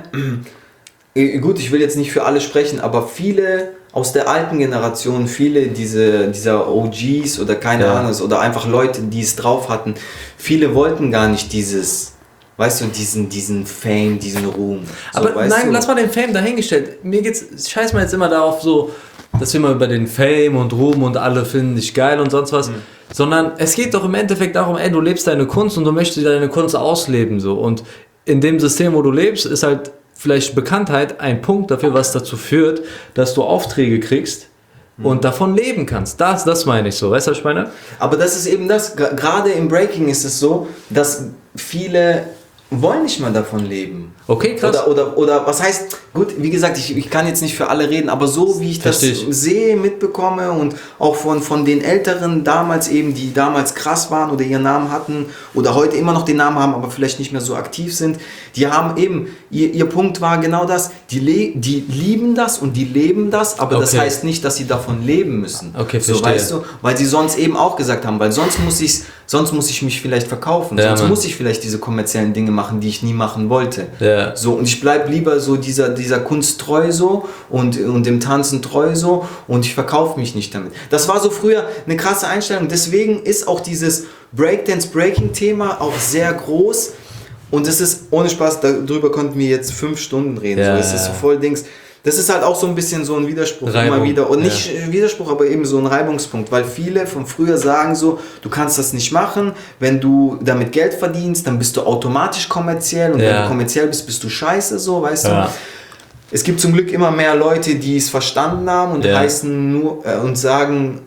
Gut, ich will jetzt nicht für alle sprechen, aber viele aus der alten Generation, viele dieser OGs oder keine Ahnung, oder einfach Leute, die es drauf hatten, viele wollten gar nicht dieses, weißt du, diesen Fame, diesen Ruhm. So, aber nein, lass mal den Fame dahingestellt. Mir geht's, scheiß mal jetzt immer darauf so, dass wir immer über den Fame und Ruhm und alle finden dich geil und sonst was, sondern es geht doch im Endeffekt darum, ey, du lebst deine Kunst und du möchtest deine Kunst ausleben, so. Und in dem System, wo du lebst, ist halt vielleicht Bekanntheit ein Punkt dafür, was dazu führt, dass du Aufträge kriegst und davon leben kannst. Das meine ich so, weißt du, was ich meine? Aber das ist eben das, gerade im Breaking ist es so, dass viele wollen nicht mal davon leben. Okay, krass. Oder was heißt, gut, wie gesagt, ich kann jetzt nicht für alle reden, aber so wie ich das sehe, mitbekomme und auch von den Älteren damals eben, die damals krass waren oder ihren Namen hatten oder heute immer noch den Namen haben, aber vielleicht nicht mehr so aktiv sind, die haben eben, ihr Punkt war genau das, die lieben das und die leben das, aber das heißt nicht, dass sie davon leben müssen. Okay, so, weißt du, weil sie sonst eben auch gesagt haben, weil sonst muss ich mich vielleicht verkaufen, sonst muss ich vielleicht diese kommerziellen Dinge machen, die ich nie machen wollte. Ja. So, und ich bleibe lieber so dieser Kunst treu so und dem Tanzen treu so und ich verkaufe mich nicht damit. Das war so früher eine krasse Einstellung, deswegen ist auch dieses Breakdance-Breaking-Thema auch sehr groß und es ist, ohne Spaß, darüber konnten wir jetzt 5 Stunden reden, so, es ist so voll Dings. Das ist halt auch so ein bisschen so ein Widerspruch immer wieder. Und nicht Widerspruch, aber eben so ein Reibungspunkt. Weil viele von früher sagen so, du kannst das nicht machen. Wenn du damit Geld verdienst, dann bist du automatisch kommerziell. Und wenn du kommerziell bist, bist du scheiße, so, weißt du. Es gibt zum Glück immer mehr Leute, die es verstanden haben und heißen nur und sagen,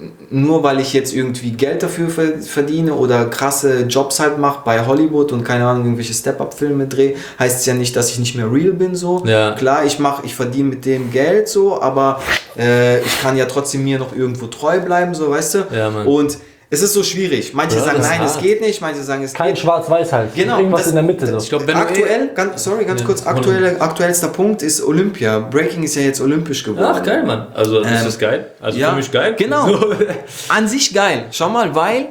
nur weil ich jetzt irgendwie Geld dafür verdiene oder krasse Jobs halt mache bei Hollywood und keine Ahnung, irgendwelche Step-Up-Filme drehe, heißt es ja nicht, dass ich nicht mehr real bin, so. Ja. Klar, ich verdiene mit dem Geld, so, aber ich kann ja trotzdem mir noch irgendwo treu bleiben, so, weißt du. Ja, Mann. Und es ist so schwierig. Manche sagen, nein, es geht nicht. Manche sagen, es kein geht. Schwarz-Weiß halt. Genau. Irgendwas in der Mitte. So. Ich glaub, Aktuell, ganz kurz, aktuellster Punkt ist Olympia. Breaking ist ja jetzt olympisch geworden. Ach, geil, Mann. Also, das ist geil. Also, für mich geil. Genau. So. An sich geil. Schau mal, weil...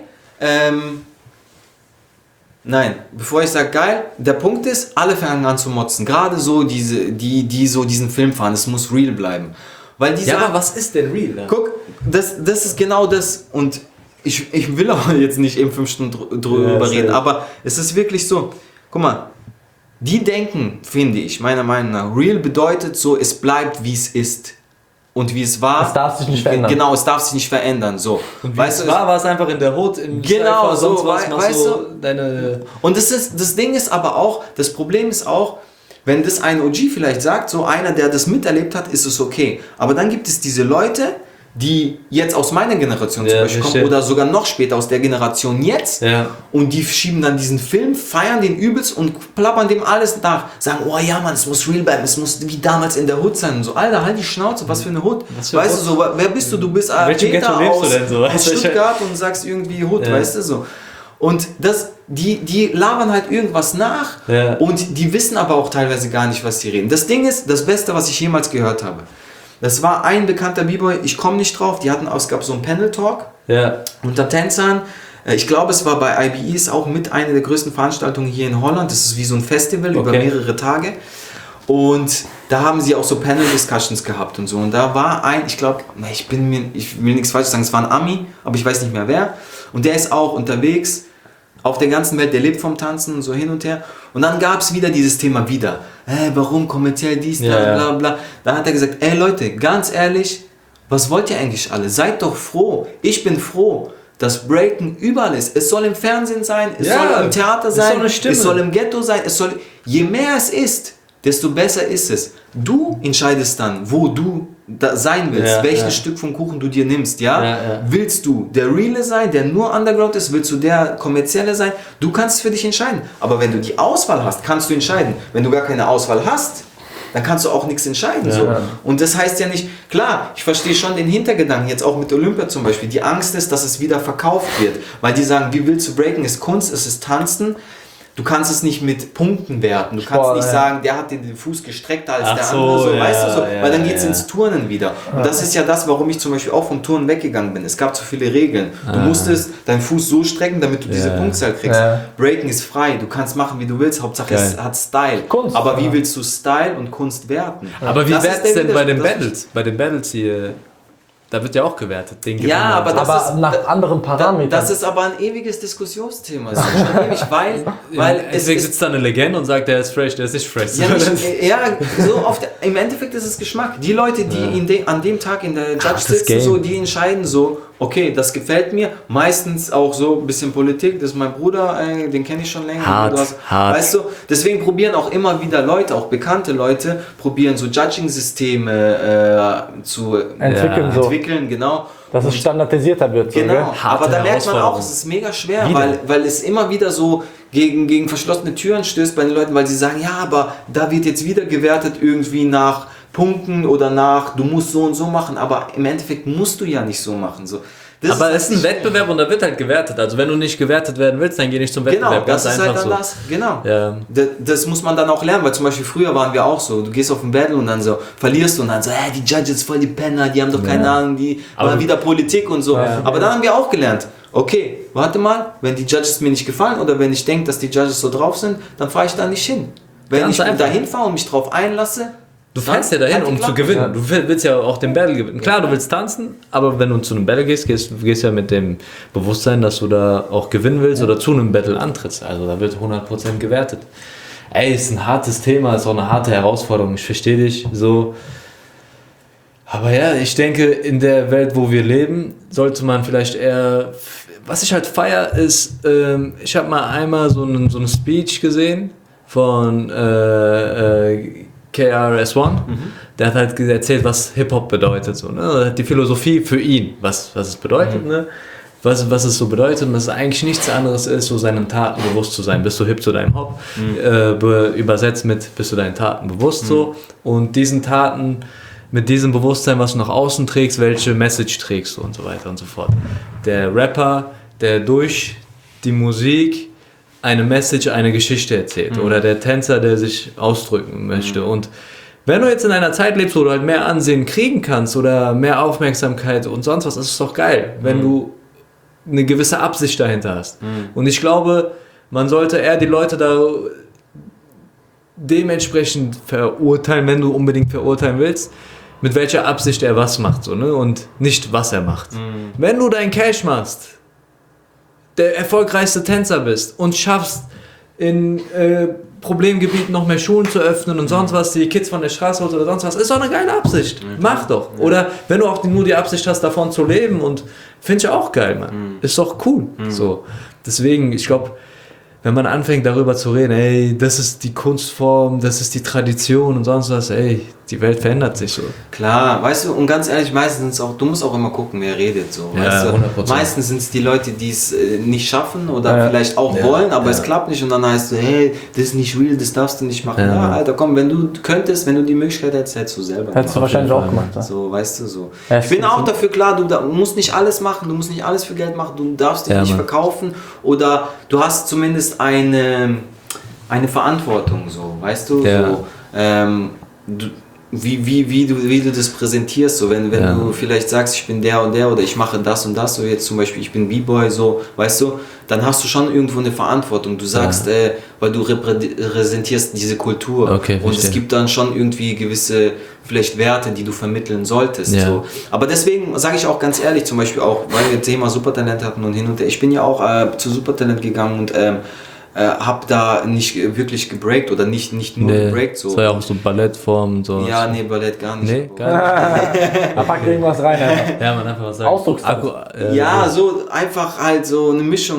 nein, bevor ich sage geil, der Punkt ist, alle fangen an zu motzen. Gerade so die so diesen Film fahren. Es muss real bleiben. Weil die sagen, aber was ist denn real? Ne? Guck, das ist genau das. Und ich will auch jetzt nicht eben 5 Stunden drüber reden, aber es ist wirklich so. Guck mal, die denken, finde ich, meiner Meinung nach, real bedeutet so, es bleibt wie es ist. Und wie es war. Es darf sich nicht verändern. Genau, es darf sich nicht verändern. So. Und wie es war es einfach in der Hood, im genau, Cypher, so, sonst was, weißt so du? Deine... Und das Ding ist aber auch, das Problem ist auch, wenn das ein OG vielleicht sagt, so einer, der das miterlebt hat, ist es okay. Aber dann gibt es diese Leute, die jetzt aus meiner Generation zum Beispiel kommen oder sogar noch später aus der Generation jetzt und die schieben dann diesen Film, feiern den übelst und plappern dem alles nach. Sagen, oh ja Mann, es muss real bleiben, es muss wie damals in der Hood sein und so. Alter, halt die Schnauze, was für eine Hood. Weißt du, so, wer bist du? Du bist Peter aus Stuttgart und sagst irgendwie Hood, weißt du so. Und die labern halt irgendwas nach und die wissen aber auch teilweise gar nicht, was sie reden. Das Ding ist, das Beste, was ich jemals gehört habe. Das war ein bekannter B-Boy, ich komme nicht drauf, es gab so einen Panel-Talk unter Tänzern. Ich glaube, es war bei IBE, ist auch mit einer der größten Veranstaltungen hier in Holland. Das ist wie so ein Festival über mehrere Tage. Und da haben sie auch so Panel-Discussions gehabt und so. Und da war ich glaube, ich will nichts falsch sagen, es war ein Ami, aber ich weiß nicht mehr wer. Und der ist auch unterwegs auf der ganzen Welt, der lebt vom Tanzen und so hin und her. Und dann gab es wieder dieses Thema wieder. Warum kommerziell dies, bla bla. Dann hat er gesagt, Leute, ganz ehrlich, was wollt ihr eigentlich alle? Seid doch froh. Ich bin froh, dass Breaken überall ist. Es soll im Fernsehen sein, es soll im Theater sein, es soll im Ghetto sein. Je mehr es ist, desto besser ist es. Du entscheidest dann, wo du da sein willst, welches Stück vom Kuchen du dir nimmst, Willst du der Reale sein, der nur Underground ist, willst du der Kommerzielle sein? Du kannst es für dich entscheiden. Aber wenn du die Auswahl hast, kannst du entscheiden. Wenn du gar keine Auswahl hast, dann kannst du auch nichts entscheiden. So. Und das heißt ja nicht, klar, ich verstehe schon den Hintergedanken, jetzt auch mit Olympia zum Beispiel, die Angst ist, dass es wieder verkauft wird, weil die sagen, wie willst du breaken, ist Kunst, es ist Tanzen. Du kannst es nicht mit Punkten werten. Du kannst nicht sagen, der hat den Fuß gestreckter als der andere. So, weißt du so? Weil dann geht es ins Turnen wieder. Und das ist ja das, warum ich zum Beispiel auch vom Turnen weggegangen bin. Es gab zu viele Regeln. Du musstest deinen Fuß so strecken, damit du diese Punktzahl kriegst. Breaking ist frei. Du kannst machen, wie du willst. Hauptsache es hat Style. Kunst, aber wie willst du Style und Kunst werten? Aber wie wertet es denn bei den Battles? Bei den Battles hier... Da wird ja auch gewertet. Aber das ist nach anderen Parametern. Das ist aber ein ewiges Diskussionsthema. Das ist schon ewig, weil deswegen sitzt da eine Legende und sagt, der ist fresh, der ist nicht fresh. Im Endeffekt ist es Geschmack. Die Leute, die an dem Tag in der Judge sitzen, so, die entscheiden so, okay, das gefällt mir. Meistens auch so ein bisschen Politik. Das ist mein Bruder, den kenne ich schon länger. Hart. Weißt du, deswegen probieren auch immer wieder Leute, auch bekannte Leute, probieren so Judging-Systeme zu entwickeln, genau. Dass es standardisierter wird. So, genau, aber da merkt man auch, es ist mega schwer, weil es immer wieder so gegen verschlossene Türen stößt bei den Leuten, weil sie sagen, ja, aber da wird jetzt wieder gewertet irgendwie nach Punkten oder nach, du musst so und so machen, aber im Endeffekt musst du ja nicht so machen. So. Aber es ist ein Wettbewerb und da wird halt gewertet. Also wenn du nicht gewertet werden willst, dann geh nicht zum Wettbewerb. Genau, das ist halt dann das. Genau. Ja. Das muss man dann auch lernen, weil zum Beispiel früher waren wir auch so, du gehst auf ein Battle und dann so verlierst du und dann so, die Judges voll die Penner, die haben doch keine Ahnung, die machen wieder Politik und so. Aber dann haben wir auch gelernt, okay, warte mal, wenn die Judges mir nicht gefallen oder wenn ich denke, dass die Judges so drauf sind, dann fahre ich da nicht hin. Wenn ich dahin fahre und mich drauf einlasse, du fährst ja dahin, um zu gewinnen. Ja. Du willst ja auch den Battle gewinnen. Klar, du willst tanzen, aber wenn du zu einem Battle gehst ja mit dem Bewusstsein, dass du da auch gewinnen willst oder zu einem Battle antrittst. Also da wird 100% gewertet. Ist ein hartes Thema, ist auch eine harte Herausforderung. Ich verstehe dich so. Aber ja, ich denke, in der Welt, wo wir leben, sollte man vielleicht eher... Was ich halt feiere, ist, ich habe mal einmal so eine Speech gesehen von... KRS-One, der hat halt erzählt, was Hip-Hop bedeutet. So, ne? Die Philosophie für ihn, was es bedeutet, ne? was es so bedeutet und dass es eigentlich nichts anderes ist, so seinen Taten bewusst zu sein. Bist du hip zu deinem Hop? Übersetzt mit, bist du deinen Taten bewusst so? Und diesen Taten, mit diesem Bewusstsein, was du nach außen trägst, welche Message trägst du und so weiter und so fort. Der Rapper, der durch die Musik eine Message, eine Geschichte erzählt. Oder der Tänzer, der sich ausdrücken möchte. Und wenn du jetzt in einer Zeit lebst, wo du halt mehr Ansehen kriegen kannst oder mehr Aufmerksamkeit und sonst was, ist es doch geil, wenn du eine gewisse Absicht dahinter hast. Und ich glaube, man sollte eher die Leute da dementsprechend verurteilen, wenn du unbedingt verurteilen willst, mit welcher Absicht er was macht, so, ne? Und nicht, was er macht. Wenn du dein Cash machst, der erfolgreichste Tänzer bist und schaffst, in Problemgebieten noch mehr Schulen zu öffnen und sonst was, die Kids von der Straße holst oder sonst was, ist doch eine geile Absicht. Mach doch. Oder wenn du auch nur die Absicht hast, davon zu leben, und finde ich auch geil, Mann. Ist doch cool. So. Deswegen, ich glaube, wenn man anfängt darüber zu reden, ey, das ist die Kunstform, das ist die Tradition und sonst was, ey, die Welt verändert sich so. Klar, weißt du, und ganz ehrlich, meistens auch, du musst auch immer gucken, wer redet so. Ja, weißt du? 100%. Meistens sind es die Leute, die es nicht schaffen oder vielleicht auch wollen, aber es klappt nicht, und dann heißt du, hey, das ist nicht real, das darfst du nicht machen. Ja, Alter, komm, wenn du könntest, wenn du die Möglichkeit hättest, hättest du selber gemacht. Hättest du wahrscheinlich auch gemacht. Ja. So, weißt du, so. Ich bin auch dafür klar, du musst nicht alles machen, du musst nicht alles für Geld machen, du darfst dich nicht verkaufen, oder du hast zumindest eine Verantwortung, so, weißt du, so, wie du das präsentierst, so, wenn du vielleicht sagst, ich bin der und der oder ich mache das und das, so jetzt zum Beispiel, ich bin B-Boy, so, weißt du, dann hast du schon irgendwo eine Verantwortung. Du sagst, weil du repräsentierst diese Kultur, okay, und es gibt dann schon irgendwie gewisse vielleicht Werte, die du vermitteln solltest. Ja. So. Aber deswegen sage ich auch ganz ehrlich, zum Beispiel auch, weil wir Thema Supertalent hatten und hin und her, ich bin ja auch zu Supertalent gegangen und hab da nicht wirklich gebreakt oder nicht nur gebreakt. So. Das war ja auch so Ballettform und so. Ja, nee, Ballett gar nicht. Nee, gar nicht. Da packt irgendwas rein, Alter. Ja, man, einfach was sagen. Ausdruckstanz. Ja, so einfach halt so eine Mischung.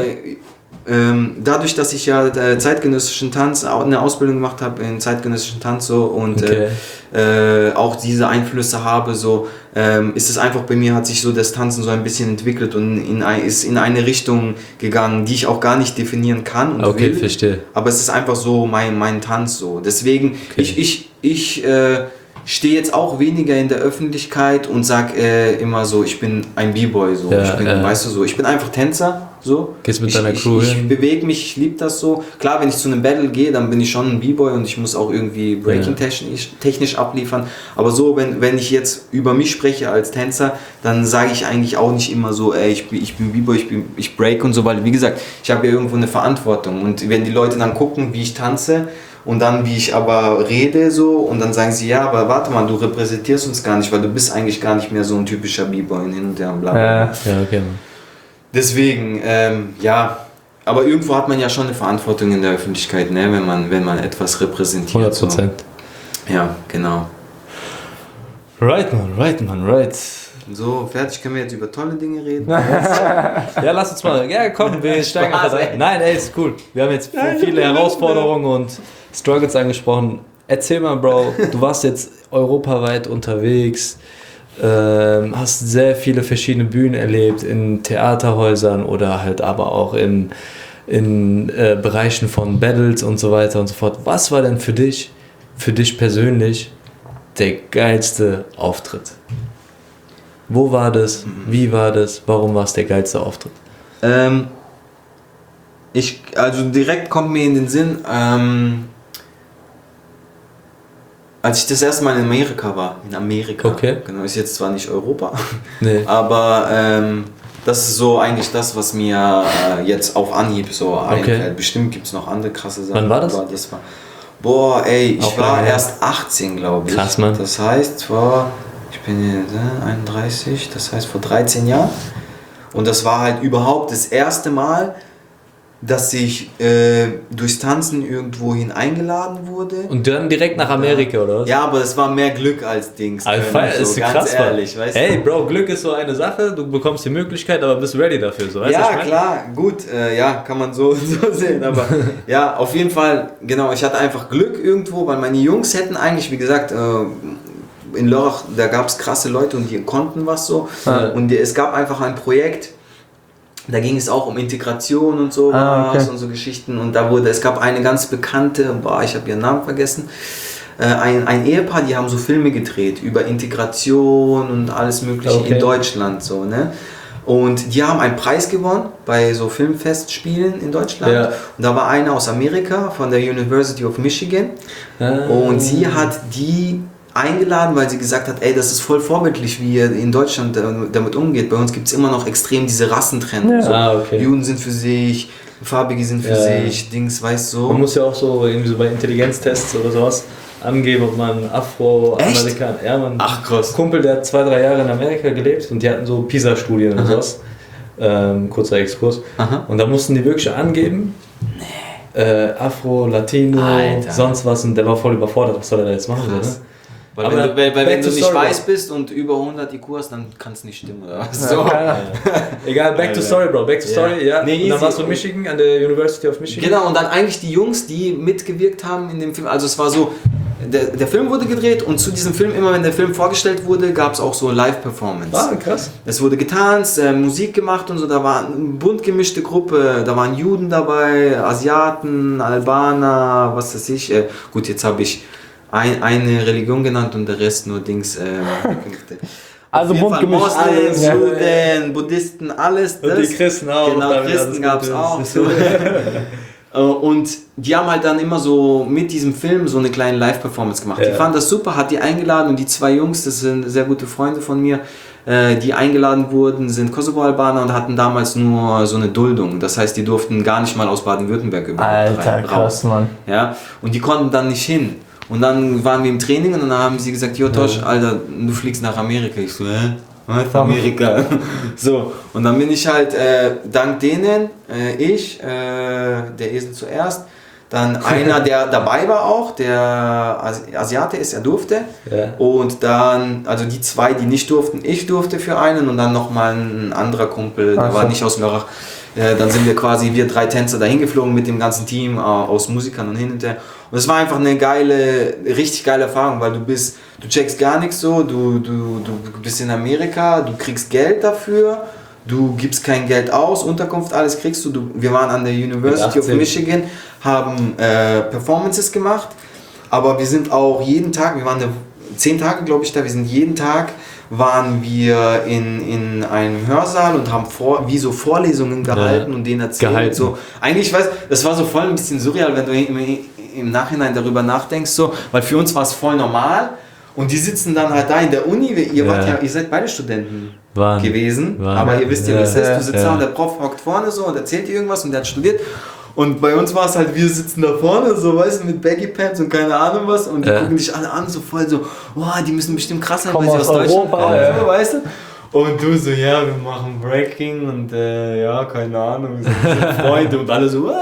Dadurch, dass ich ja zeitgenössischen Tanz, eine Ausbildung gemacht habe in zeitgenössischen Tanz so, und auch diese Einflüsse habe, so ist es einfach bei mir, hat sich so das Tanzen so ein bisschen entwickelt und ist in eine Richtung gegangen, die ich auch gar nicht definieren kann und will. Verstehe. Aber es ist einfach so mein Tanz so. Deswegen, ich stehe jetzt auch weniger in der Öffentlichkeit und sag immer so, ich bin ein B-Boy, so. Weißt du, so, ich bin einfach Tänzer, so. Gehst mit deiner Crew hin? Ich bewege mich, ich liebe das so. Klar, wenn ich zu einem Battle gehe, dann bin ich schon ein B-Boy und ich muss auch irgendwie Breaking-technisch abliefern. Aber so, wenn ich jetzt über mich spreche als Tänzer, dann sage ich eigentlich auch nicht immer so, ey, ich bin B-Boy, ich break und so, weil, wie gesagt, ich habe ja irgendwo eine Verantwortung. Und wenn die Leute dann gucken, wie ich tanze, und dann, wie ich aber rede, so, und dann sagen sie, ja, aber warte mal, du repräsentierst uns gar nicht, weil du bist eigentlich gar nicht mehr so ein typischer B-Boy hin und her, bla bla. Ja, okay. Deswegen, aber irgendwo hat man ja schon eine Verantwortung in der Öffentlichkeit, ne, wenn man etwas repräsentiert. 100%. So. Ja, genau. Right, man. So, fertig, können wir jetzt über tolle Dinge reden? Ja, lass uns mal. Ja, komm, wir steigen einfach rein. Nein, ey, ist cool. Wir haben jetzt viele Herausforderungen und Struggles angesprochen. Erzähl mal, Bro, du warst jetzt europaweit unterwegs, hast sehr viele verschiedene Bühnen erlebt, in Theaterhäusern oder halt aber auch in Bereichen von Battles und so weiter und so fort. Was war denn für dich persönlich der geilste Auftritt? Wo war das? Wie war das? Warum war es der geilste Auftritt? Also direkt kommt mir in den Sinn, als ich das erste Mal in Amerika war. Okay. Genau, ist jetzt zwar nicht Europa, Nee. aber das ist so eigentlich das, was mir jetzt auf Anhieb so einfällt. Bestimmt gibt es noch andere krasse Sachen. Wann war das? Aber das war, ich war erst 18, glaube ich. Krass, Mann. Das heißt, ich bin 31, das heißt vor 13 Jahren. Und das war halt überhaupt das erste Mal, dass ich durchs Tanzen irgendwohin eingeladen wurde. Und dann direkt nach Amerika, oder was? Ja, aber das war mehr Glück als Dings. Ist ganz krass, ehrlich, weißt du? Hey, Bro, Glück ist so eine Sache, du bekommst die Möglichkeit, aber bist ready dafür, so, weißt du? Ja, klar, gut, kann man so sehen, aber ja, auf jeden Fall, genau, ich hatte einfach Glück irgendwo, weil meine Jungs hätten eigentlich, wie gesagt, in Lörrach, da gab es krasse Leute und die konnten was so. Und es gab einfach ein Projekt, da ging es auch um Integration und so und so Geschichten. Und es gab eine ganz bekannte, ich habe ihren Namen vergessen, ein Ehepaar, die haben so Filme gedreht über Integration und alles mögliche in Deutschland. So, ne? Und die haben einen Preis gewonnen bei so Filmfestspielen in Deutschland. Ja. Und da war einer aus Amerika von der University of Michigan. Und sie hat die eingeladen, weil sie gesagt hat, ey, das ist voll vorbildlich, wie ihr in Deutschland damit umgeht. Bei uns gibt es immer noch extrem diese Rassentrennung. So, Juden sind für sich, Farbige sind für sich, Dings, weißt du. So. Man muss ja auch so irgendwie so bei Intelligenztests oder sowas angeben, ob man Afroamerikaner. Ja, man. Ach krass. Kumpel, der hat 2-3 Jahre in Amerika gelebt und die hatten so PISA-Studien und sowas. Kurzer Exkurs. Aha. Und da mussten die wirklich angeben. Afro, Latino, Alter. Sonst was, und der war voll überfordert, was soll er da jetzt machen? Ne? Weil wenn du nicht weiß bist und über 100 IQ hast, dann kann es nicht stimmen, oder was? So. Egal, back to story, Bro. Back to story, ja. Nee, und dann warst du in Michigan, an der University of Michigan. Genau, und dann eigentlich die Jungs, die mitgewirkt haben in dem Film. Also es war so, der Film wurde gedreht und zu diesem Film, immer wenn der Film vorgestellt wurde, gab es auch so Live-Performance. Ah, krass. Es wurde getanzt, Musik gemacht und so. Da war eine bunt gemischte Gruppe. Da waren Juden dabei, Asiaten, Albaner, was weiß ich. Gut, jetzt habe ich eine Religion genannt und der Rest nur Dings. Also bunt gemischt. Moslems, Juden, Buddhisten, alles. Und die Christen auch. Genau, Christen gab es auch. So. Und die haben halt dann immer so mit diesem Film so eine kleine Live-Performance gemacht. Die fanden das super, hat die eingeladen und die 2 Jungs, das sind sehr gute Freunde von mir, die eingeladen wurden, sind Kosovo-Albaner und hatten damals nur so eine Duldung. Das heißt, die durften gar nicht mal aus Baden-Württemberg überhaupt Alter, krass, Mann. Ja, und die konnten dann nicht hin. Und dann waren wir im Training und dann haben sie gesagt, jo Tosch, Alter, du fliegst nach Amerika. Ich so, was Amerika? So, und dann bin ich halt, dank denen, der Esel zuerst, dann einer, der dabei war auch, der Asiate ist, er durfte. Ja. Und dann, also die 2, die nicht durften, ich durfte für einen und dann nochmal ein anderer Kumpel, der war nicht aus Lörrach. Dann sind wir 3 Tänzer dahin geflogen mit dem ganzen Team aus Musikern und hin und her. Und es war einfach eine richtig geile Erfahrung, weil du checkst gar nichts so, du bist in Amerika, du kriegst Geld dafür, du gibst kein Geld aus, Unterkunft, alles kriegst du. Wir waren an der University of Michigan, haben Performances gemacht, aber wir sind auch jeden Tag, wir waren 10 Tage glaube ich da, wir sind jeden Tag waren wir in einem Hörsaal und haben wie so Vorlesungen gehalten und denen erzählt. So, eigentlich, das war so voll ein bisschen surreal, wenn du im Nachhinein darüber nachdenkst, so, weil für uns war es voll normal und die sitzen dann halt da in der Uni, ihr seid beide Studenten gewesen, aber ihr wisst ja, wie es ist, du sitzt da und der Prof hockt vorne so und erzählt dir irgendwas und der hat studiert. Und bei uns war es halt, wir sitzen da vorne, so, weißt du, mit Baggy Pants und keine Ahnung was und die gucken dich alle an, so voll so, wow, die müssen bestimmt krass sein, weil sie aus Deutschland kommen, so, weißt du? Und du so, ja, wir machen Breaking und keine Ahnung, wir sind Freunde und alle so, Und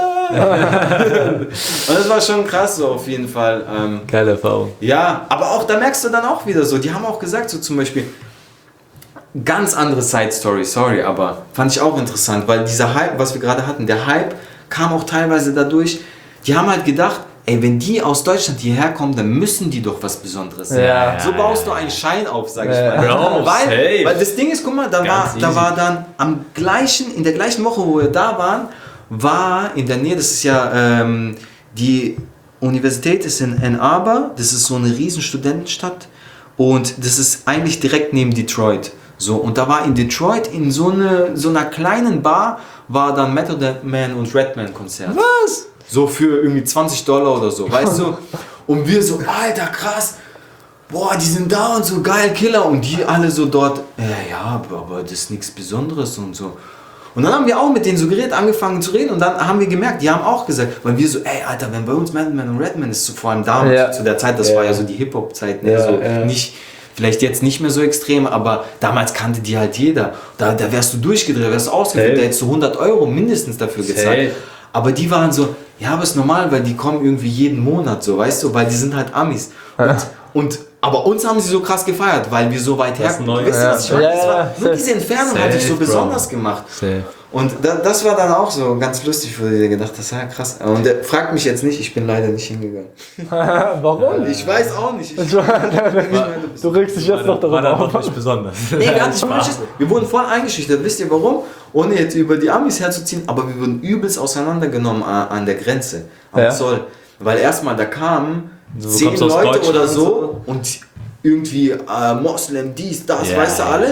das war schon krass so auf jeden Fall. Geile Erfahrung. Ja, aber auch, da merkst du dann auch wieder so, die haben auch gesagt, so zum Beispiel, ganz andere Side Story, sorry, aber fand ich auch interessant, weil dieser Hype, was wir gerade hatten, der Hype kam auch teilweise dadurch, die haben halt gedacht, ey, wenn die aus Deutschland hierher kommen, dann müssen die doch was Besonderes sein. Ja, so baust du einen Schein auf, sag ich mal. Bro, weil das Ding ist, guck mal, da war dann in der gleichen Woche, wo wir da waren, war in der Nähe, das ist ja, die Universität ist in Ann Arbor, das ist so eine riesen Studentenstadt und das ist eigentlich direkt neben Detroit. So, und da war in Detroit in so einer kleinen Bar war dann Method Man und Redman Konzert. Was? So für irgendwie $20 oder so, weißt du? Und wir so, Alter, krass. Boah, die sind da und so geil, Killer. Und die alle so dort, aber das ist nichts Besonderes und so. Und dann haben wir auch mit denen so geredet, angefangen zu reden und dann haben wir gemerkt, die haben auch gesagt, weil wir so, ey, Alter, wenn bei uns Method Man und Redman ist, so vor allem damals, zu der Zeit, das war ja so die Hip-Hop-Zeit, ne? So nicht... Vielleicht jetzt nicht mehr so extrem, aber damals kannte die halt jeder. Da wärst du durchgedreht, wärst du ausgeflippt, da hättest du 100 € mindestens dafür gezahlt. Aber die waren so, ja, aber ist normal, weil die kommen irgendwie jeden Monat so, weißt du, weil die sind halt Amis. Aber uns haben sie so krass gefeiert, weil wir so weit herkommen. Weißt du, was ich meine? Nur diese Entfernung hat dich so besonders gemacht. Und das war dann auch so ganz lustig, wo du dir gedacht hast, ja krass. Und der fragt mich jetzt nicht, ich bin leider nicht hingegangen. Warum? Ich weiß auch nicht. Du regst dich jetzt noch darüber auf. War dann nicht besonders. Nee, gar nicht. Wir wurden voll eingeschüchtert. Wisst ihr warum? Ohne jetzt über die Amis herzuziehen, aber wir wurden übelst auseinandergenommen an der Grenze, am Zoll. Weil erstmal da kamen 10 Leute oder so und irgendwie Moslem, dies, das, weißt du alles.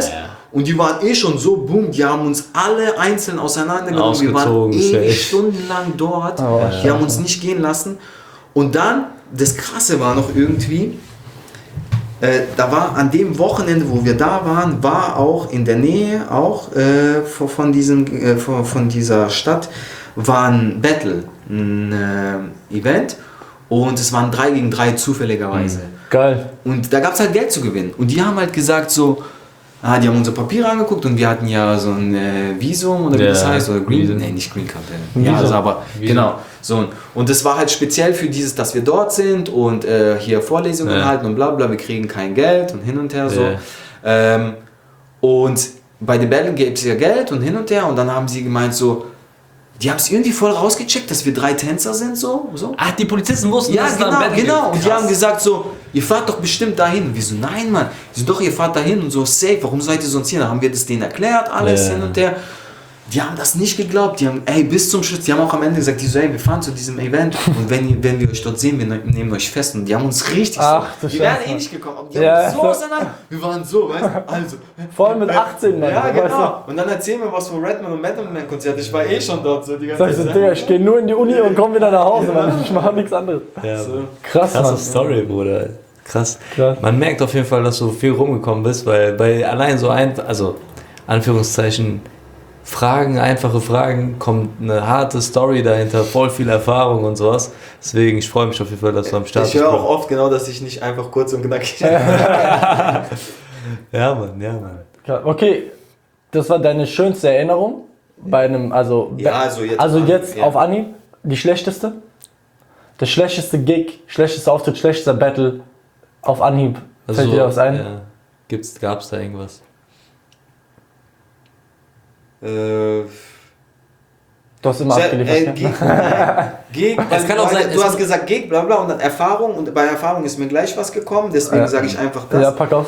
Und die waren schon so, boom, die haben uns alle einzeln auseinandergenommen. Wir waren ewig stundenlang dort. Die haben uns nicht gehen lassen. Und dann, das Krasse war noch irgendwie, da war an dem Wochenende, wo wir da waren, war auch in der Nähe, von dieser Stadt, war ein Battle, ein Event. Und es waren 3 gegen 3 zufälligerweise. Geil. Und da gab es halt Geld zu gewinnen. Und die haben halt gesagt so, die haben unsere Papiere angeguckt und wir hatten ja so ein Visum oder wie das heißt, oder Green, nicht Green Card. Ja, also aber Visum. Genau. So. Und das war halt speziell für dieses, dass wir dort sind und hier Vorlesungen halten und bla bla, wir kriegen kein Geld und hin und her so. Und bei den Battle gibt es ja Geld und hin und her und dann haben sie gemeint so, die haben es irgendwie voll rausgecheckt, dass wir 3 Tänzer sind, so. Ach, die Polizisten wussten, dass es da ein Battle gibt. Genau. Und die haben gesagt so, ihr fahrt doch bestimmt dahin. Und wir so, nein, Mann. Die so, doch, ihr fahrt dahin und so, safe. Warum seid ihr sonst hier? Dann haben wir das denen erklärt, alles hin und her. Die haben das nicht geglaubt. Die haben, bis zum Schluss, die haben auch am Ende gesagt, die so, wir fahren zu diesem Event und wenn wir euch dort sehen, wir nehmen euch fest. Und die haben uns richtig die wären nicht gekommen. Aber die haben so auseinander. Wir waren so, weißt du, also. Vor allem mit 18, Mann. Ja, genau. Weißt du? Und dann erzählen wir was von Redman und Method Man Konzert. Ich war schon dort so die ganze Zeit. Sagst du, Digga, ich gehe nur in die Uni und komme wieder nach Hause, Mann. Ich mache nichts anderes. Ja, so. Krasse Story, Bruder. Krass. Man merkt auf jeden Fall, dass du viel rumgekommen bist, weil bei allein so Anführungszeichen, einfache Fragen, kommt eine harte Story dahinter, voll viel Erfahrung und sowas. Deswegen, ich freue mich auf jeden Fall, dass du am Start bist. Ich höre auch oft genau, dass ich nicht einfach kurz und knackig Ja, Mann. Okay, das war deine schönste Erinnerung bei einem, also jetzt auf Anhieb, die schlechteste? Das schlechteste Gig, schlechtester Auftritt, schlechtester Battle auf Anhieb. Fällt dir was ein? Ja. Gab's da irgendwas? Du hast immer abgeliefert. Gig, es kann auch sein, du hast gesagt Gig, bla bla, und dann Erfahrung, und bei Erfahrung ist mir gleich was gekommen, deswegen sage ich einfach das. Ja, pack auf.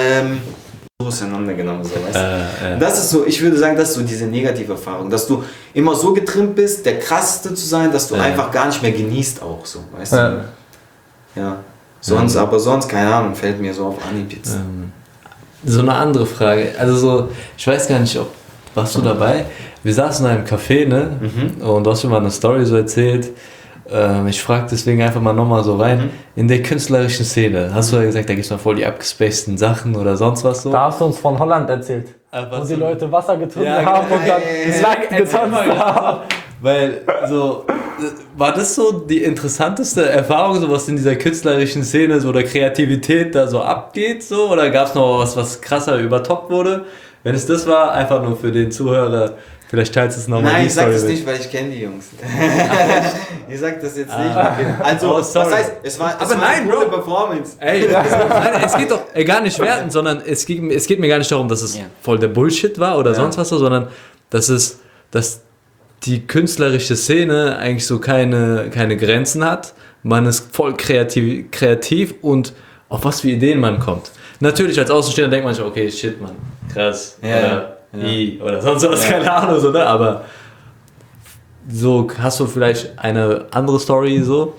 So auseinandergenommen, so, weißt du. Das ist so, ich würde sagen, das ist so diese negative Erfahrung, dass du immer so getrimmt bist, der krasseste zu sein, dass du einfach gar nicht mehr genießt auch so, weißt du. Ja. Sonst, keine Ahnung, fällt mir so auf Anhieb jetzt. So eine andere Frage, also so, ich weiß gar nicht, warst du dabei? Wir saßen in einem Café, ne? Und du hast mir mal eine Story so erzählt. Ich frage deswegen einfach mal nochmal so rein. In der künstlerischen Szene, hast du ja gesagt, da gibt es mal voll die abgespaceden Sachen oder sonst was so? Da hast du uns von Holland erzählt. Wo die Leute Wasser getrunken haben und dann getanzt haben. Weil so, war das so die interessanteste Erfahrung, so was in dieser künstlerischen Szene, so der Kreativität da so abgeht, so? Oder gab es noch was krasser übertoppt wurde? Wenn es das war, einfach nur für den Zuhörer, vielleicht teilst du es nochmal. Nein, ich sag das nicht, weil ich kenne die Jungs. Ich sag das jetzt nicht. Also, das heißt, es war eine coole Performance. Ey, es geht doch gar nicht werten, sondern es geht mir gar nicht darum, dass es voll der Bullshit war oder sonst was so, sondern dass die künstlerische Szene eigentlich so keine Grenzen hat. Man ist voll kreativ und auf was für Ideen man kommt. Natürlich, als Außenstehender denkt man sich, okay, shit, Mann, krass, oder sonst was, keine Ahnung, so, ne? Aber so, hast du vielleicht eine andere Story so?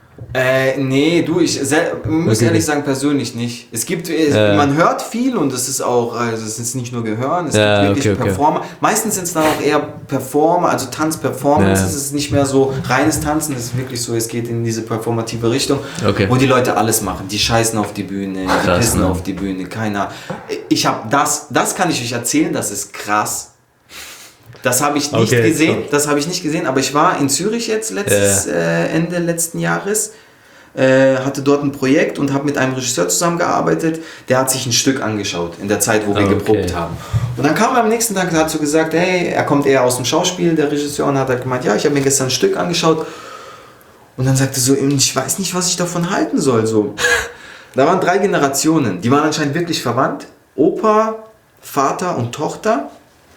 Nee, ich muss ehrlich sagen, persönlich nicht. Es gibt, man hört viel und es ist auch, also es ist nicht nur Gehören, es gibt wirklich Performer. Meistens sind es dann auch eher Performer, also Tanzperformance. Es ist nicht mehr so reines Tanzen, es ist wirklich so, es geht in diese performative Richtung, wo die Leute alles machen. Die scheißen auf die Bühne, die pissen auf die Bühne, keiner. Ich habe das kann ich euch erzählen, das ist krass. Das habe ich nicht gesehen, aber ich war in Zürich jetzt Ende letzten Jahres, hatte dort ein Projekt und habe mit einem Regisseur zusammengearbeitet, der hat sich ein Stück angeschaut in der Zeit, wo wir geprobt haben. Und dann kam er am nächsten Tag und hat so gesagt, hey, er kommt eher aus dem Schauspiel, der Regisseur, und hat halt gemeint, ja, ich habe mir gestern ein Stück angeschaut. Und dann sagte er so, ich weiß nicht, was ich davon halten soll. So. Da waren 3 Generationen, die waren anscheinend wirklich verwandt, Opa, Vater und Tochter.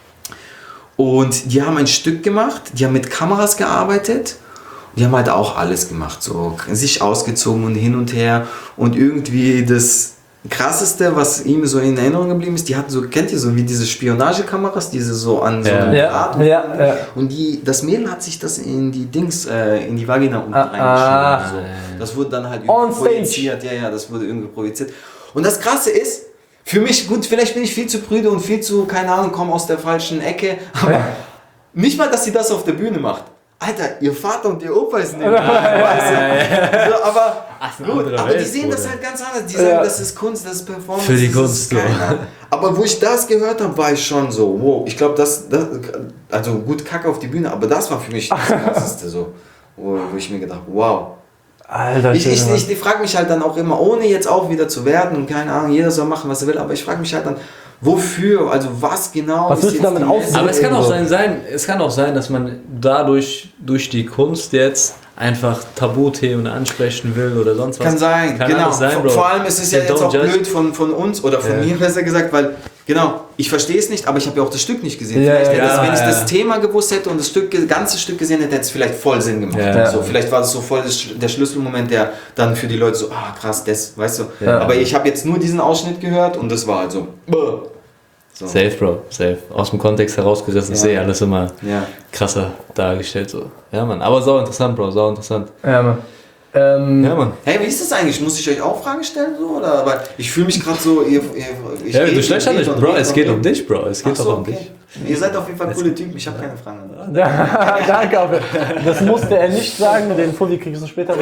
Und die haben ein Stück gemacht, die haben mit Kameras gearbeitet, die haben halt auch alles gemacht, so sich ausgezogen und hin und her. Und irgendwie das Krasseste, was ihm so in Erinnerung geblieben ist, die hatten so, kennt ihr so wie diese Spionagekameras, diese so an so einem Rad. Und das Mädel hat sich das in die in die Vagina unten reingeschrieben. So. Das wurde dann halt irgendwie projiziert. Ja, das wurde irgendwie projiziert. Und das Krasse ist, für mich, gut, vielleicht bin ich viel zu prüde und viel zu, keine Ahnung, komme aus der falschen Ecke, aber nicht mal, dass sie das auf der Bühne macht. Alter, ihr Vater und ihr Opa ist nicht da, so, aber gut, aber die sehen das halt ganz anders. Die sagen, das ist Kunst, das ist Performance. Für die Kunst, so. Aber wo ich das gehört habe, war ich schon so, wow, ich glaube, also gut, Kacke auf die Bühne, aber das war für mich das Krasseste so, wo ich mir gedacht, wow. Alter, ich frage mich halt dann auch immer, ohne jetzt auch wieder zu werden und keine Ahnung, jeder soll machen, was er will, aber ich frage mich halt dann, wofür, also was genau was willst du damit aussehen? Aber es kann auch sein, dass man dadurch, durch die Kunst jetzt einfach Tabuthemen ansprechen will oder sonst was. Kann sein, genau. Vor allem ist es ja jetzt auch blöd von uns oder von mir besser gesagt, weil, genau, ich verstehe es nicht, aber ich habe ja auch das Stück nicht gesehen. Vielleicht hätte es, wenn ich das Thema gewusst hätte und das ganze Stück gesehen hätte, hätte es vielleicht voll Sinn gemacht. So, vielleicht war das so voll der Schlüsselmoment, der dann für die Leute so, krass, das, weißt du. Ja. Aber ich habe jetzt nur diesen Ausschnitt gehört und das war halt so. So. Safe, Bro, safe. Aus dem Kontext herausgerissen ist alles immer krasser dargestellt. So. Ja, Mann. Aber sau interessant, Bro, sau interessant. Ja, Mann. Ja, Mann. Hey, wie ist das eigentlich? Muss ich euch auch Fragen stellen? So? Oder? Aber ich fühle mich gerade so. Du stellst ja nicht, Bro. Es geht um dich, Bro. Es geht doch um dich. Ihr seid auf jeden Fall coole Typen. Ich habe keine Fragen. Danke, aber das musste er nicht sagen. Den Fully kriegst du später.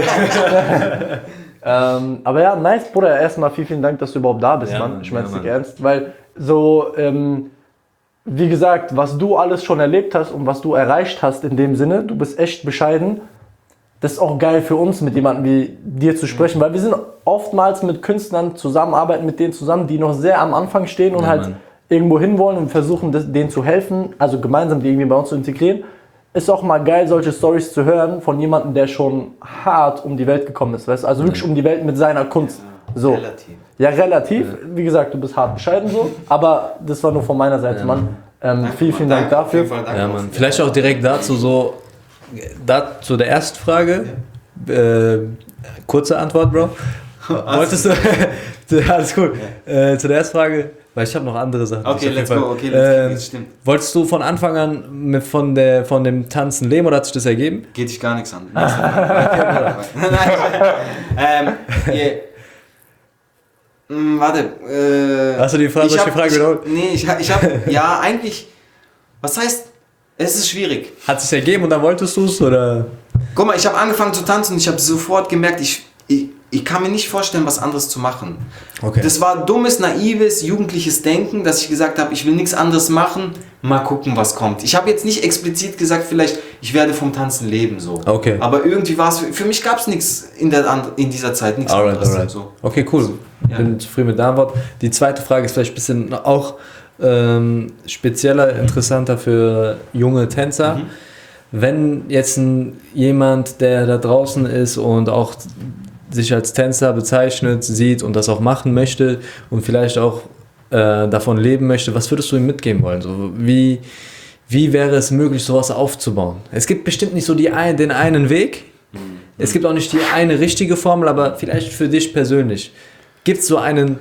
Aber ja, nice, Bruder. Erstmal vielen Dank, dass du überhaupt da bist, Mann. Ich meine es nicht ernst, weil so, wie gesagt, was du alles schon erlebt hast und was du erreicht hast in dem Sinne, du bist echt bescheiden. Das ist auch geil für uns, mit jemandem wie dir zu sprechen, weil wir sind oftmals mit Künstlern zusammenarbeiten, mit denen zusammen, die noch sehr am Anfang stehen und halt irgendwo hinwollen und versuchen, denen zu helfen, also gemeinsam die irgendwie bei uns zu integrieren. Ist auch mal geil, solche Storys zu hören von jemandem, der schon hart um die Welt gekommen ist, weißt? Also wirklich um die Welt mit seiner Kunst. So. Relativ. Ja, relativ. Wie gesagt, du bist hart bescheiden so, aber das war nur von meiner Seite, Mann. Vielen Dank dafür. Ja, Mann. Vielleicht auch direkt dazu so, zu der ersten Frage, kurze Antwort, Bro. Wolltest du, alles cool. Zu der ersten Frage, weil ich habe noch andere Sachen. Okay, let's go, das stimmt. Wolltest du von Anfang an von dem Tanzen leben oder hat sich das ergeben? Geht dich gar nichts an. Warte. Hast du die Frage wiederholt? Nee, ich habe, ja, eigentlich, was heißt, es ist schwierig. Hat es sich ergeben und dann wolltest du es, oder? Guck mal, ich habe angefangen zu tanzen und ich habe sofort gemerkt, ich kann mir nicht vorstellen, was anderes zu machen. Okay. Das war dummes, naives, jugendliches Denken, dass ich gesagt habe, ich will nichts anderes machen, mal gucken, was kommt. Ich habe jetzt nicht explizit gesagt, vielleicht, ich werde vom Tanzen leben, so. Okay. Aber irgendwie war es, für mich gab es nichts in dieser Zeit, nichts anderes. Alright. So. Okay, cool. Ja. Bin zufrieden mit der Antwort. Die zweite Frage ist vielleicht ein bisschen auch spezieller, interessanter für junge Tänzer. Mhm. Wenn jetzt jemand, der da draußen ist und auch sich als Tänzer bezeichnet, sieht und das auch machen möchte und vielleicht auch davon leben möchte, was würdest du ihm mitgeben wollen? So, wie wäre es möglich, sowas aufzubauen? Es gibt bestimmt nicht so den einen Weg. Es gibt auch nicht die eine richtige Formel, aber vielleicht für dich persönlich. Gibt es so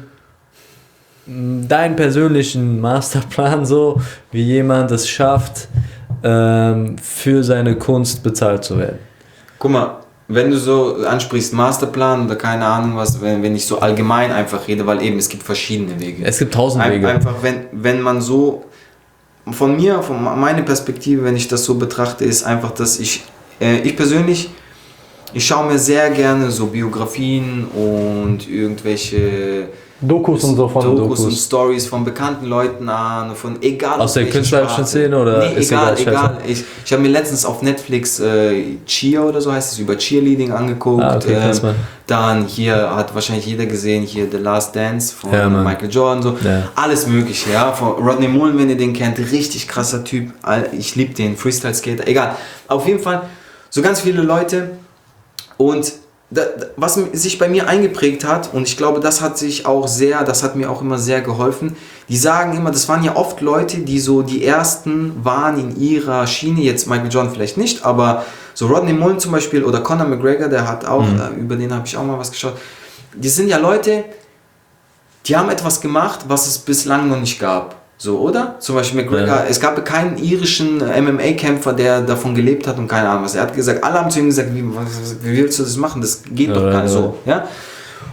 deinen persönlichen Masterplan, so wie jemand es schafft, für seine Kunst bezahlt zu werden? Guck mal, wenn du so ansprichst, Masterplan oder keine Ahnung was, wenn ich so allgemein einfach rede, weil eben es gibt verschiedene Wege. Es gibt 1000 Wege. Einfach, wenn man so, von meiner Perspektive, wenn ich das so betrachte, ist einfach, dass ich persönlich, ich schaue mir sehr gerne so Biografien und irgendwelche Dokus und so von Dokus und Stories von bekannten Leuten an, von egal aus der künstlerischen Szene oder nee, ist egal. Ich habe mir letztens auf Netflix Cheer oder so heißt es, über Cheerleading angeguckt. Okay, dann hier hat wahrscheinlich jeder gesehen, hier The Last Dance von Michael Jordan, so alles mögliche, ja, von Rodney Mullen, wenn ihr den kennt, richtig krasser Typ, ich liebe den, Freestyle Skater, egal. Auf jeden Fall so ganz viele Leute und was sich bei mir eingeprägt hat, und ich glaube, das hat mir auch immer sehr geholfen, die sagen immer, das waren ja oft Leute, die so die ersten waren in ihrer Schiene, jetzt Michael Jordan vielleicht nicht, aber so Rodney Mullen zum Beispiel oder Conor McGregor, der hat auch, über den habe ich auch mal was geschaut, die sind ja Leute, die haben etwas gemacht, was es bislang noch nicht gab. So, oder? Zum Beispiel McGregor, es gab keinen irischen MMA-Kämpfer, der davon gelebt hat und keine Ahnung was. Er hat gesagt, alle haben zu ihm gesagt, wie willst du das machen? Das geht doch gar nicht so. Ja?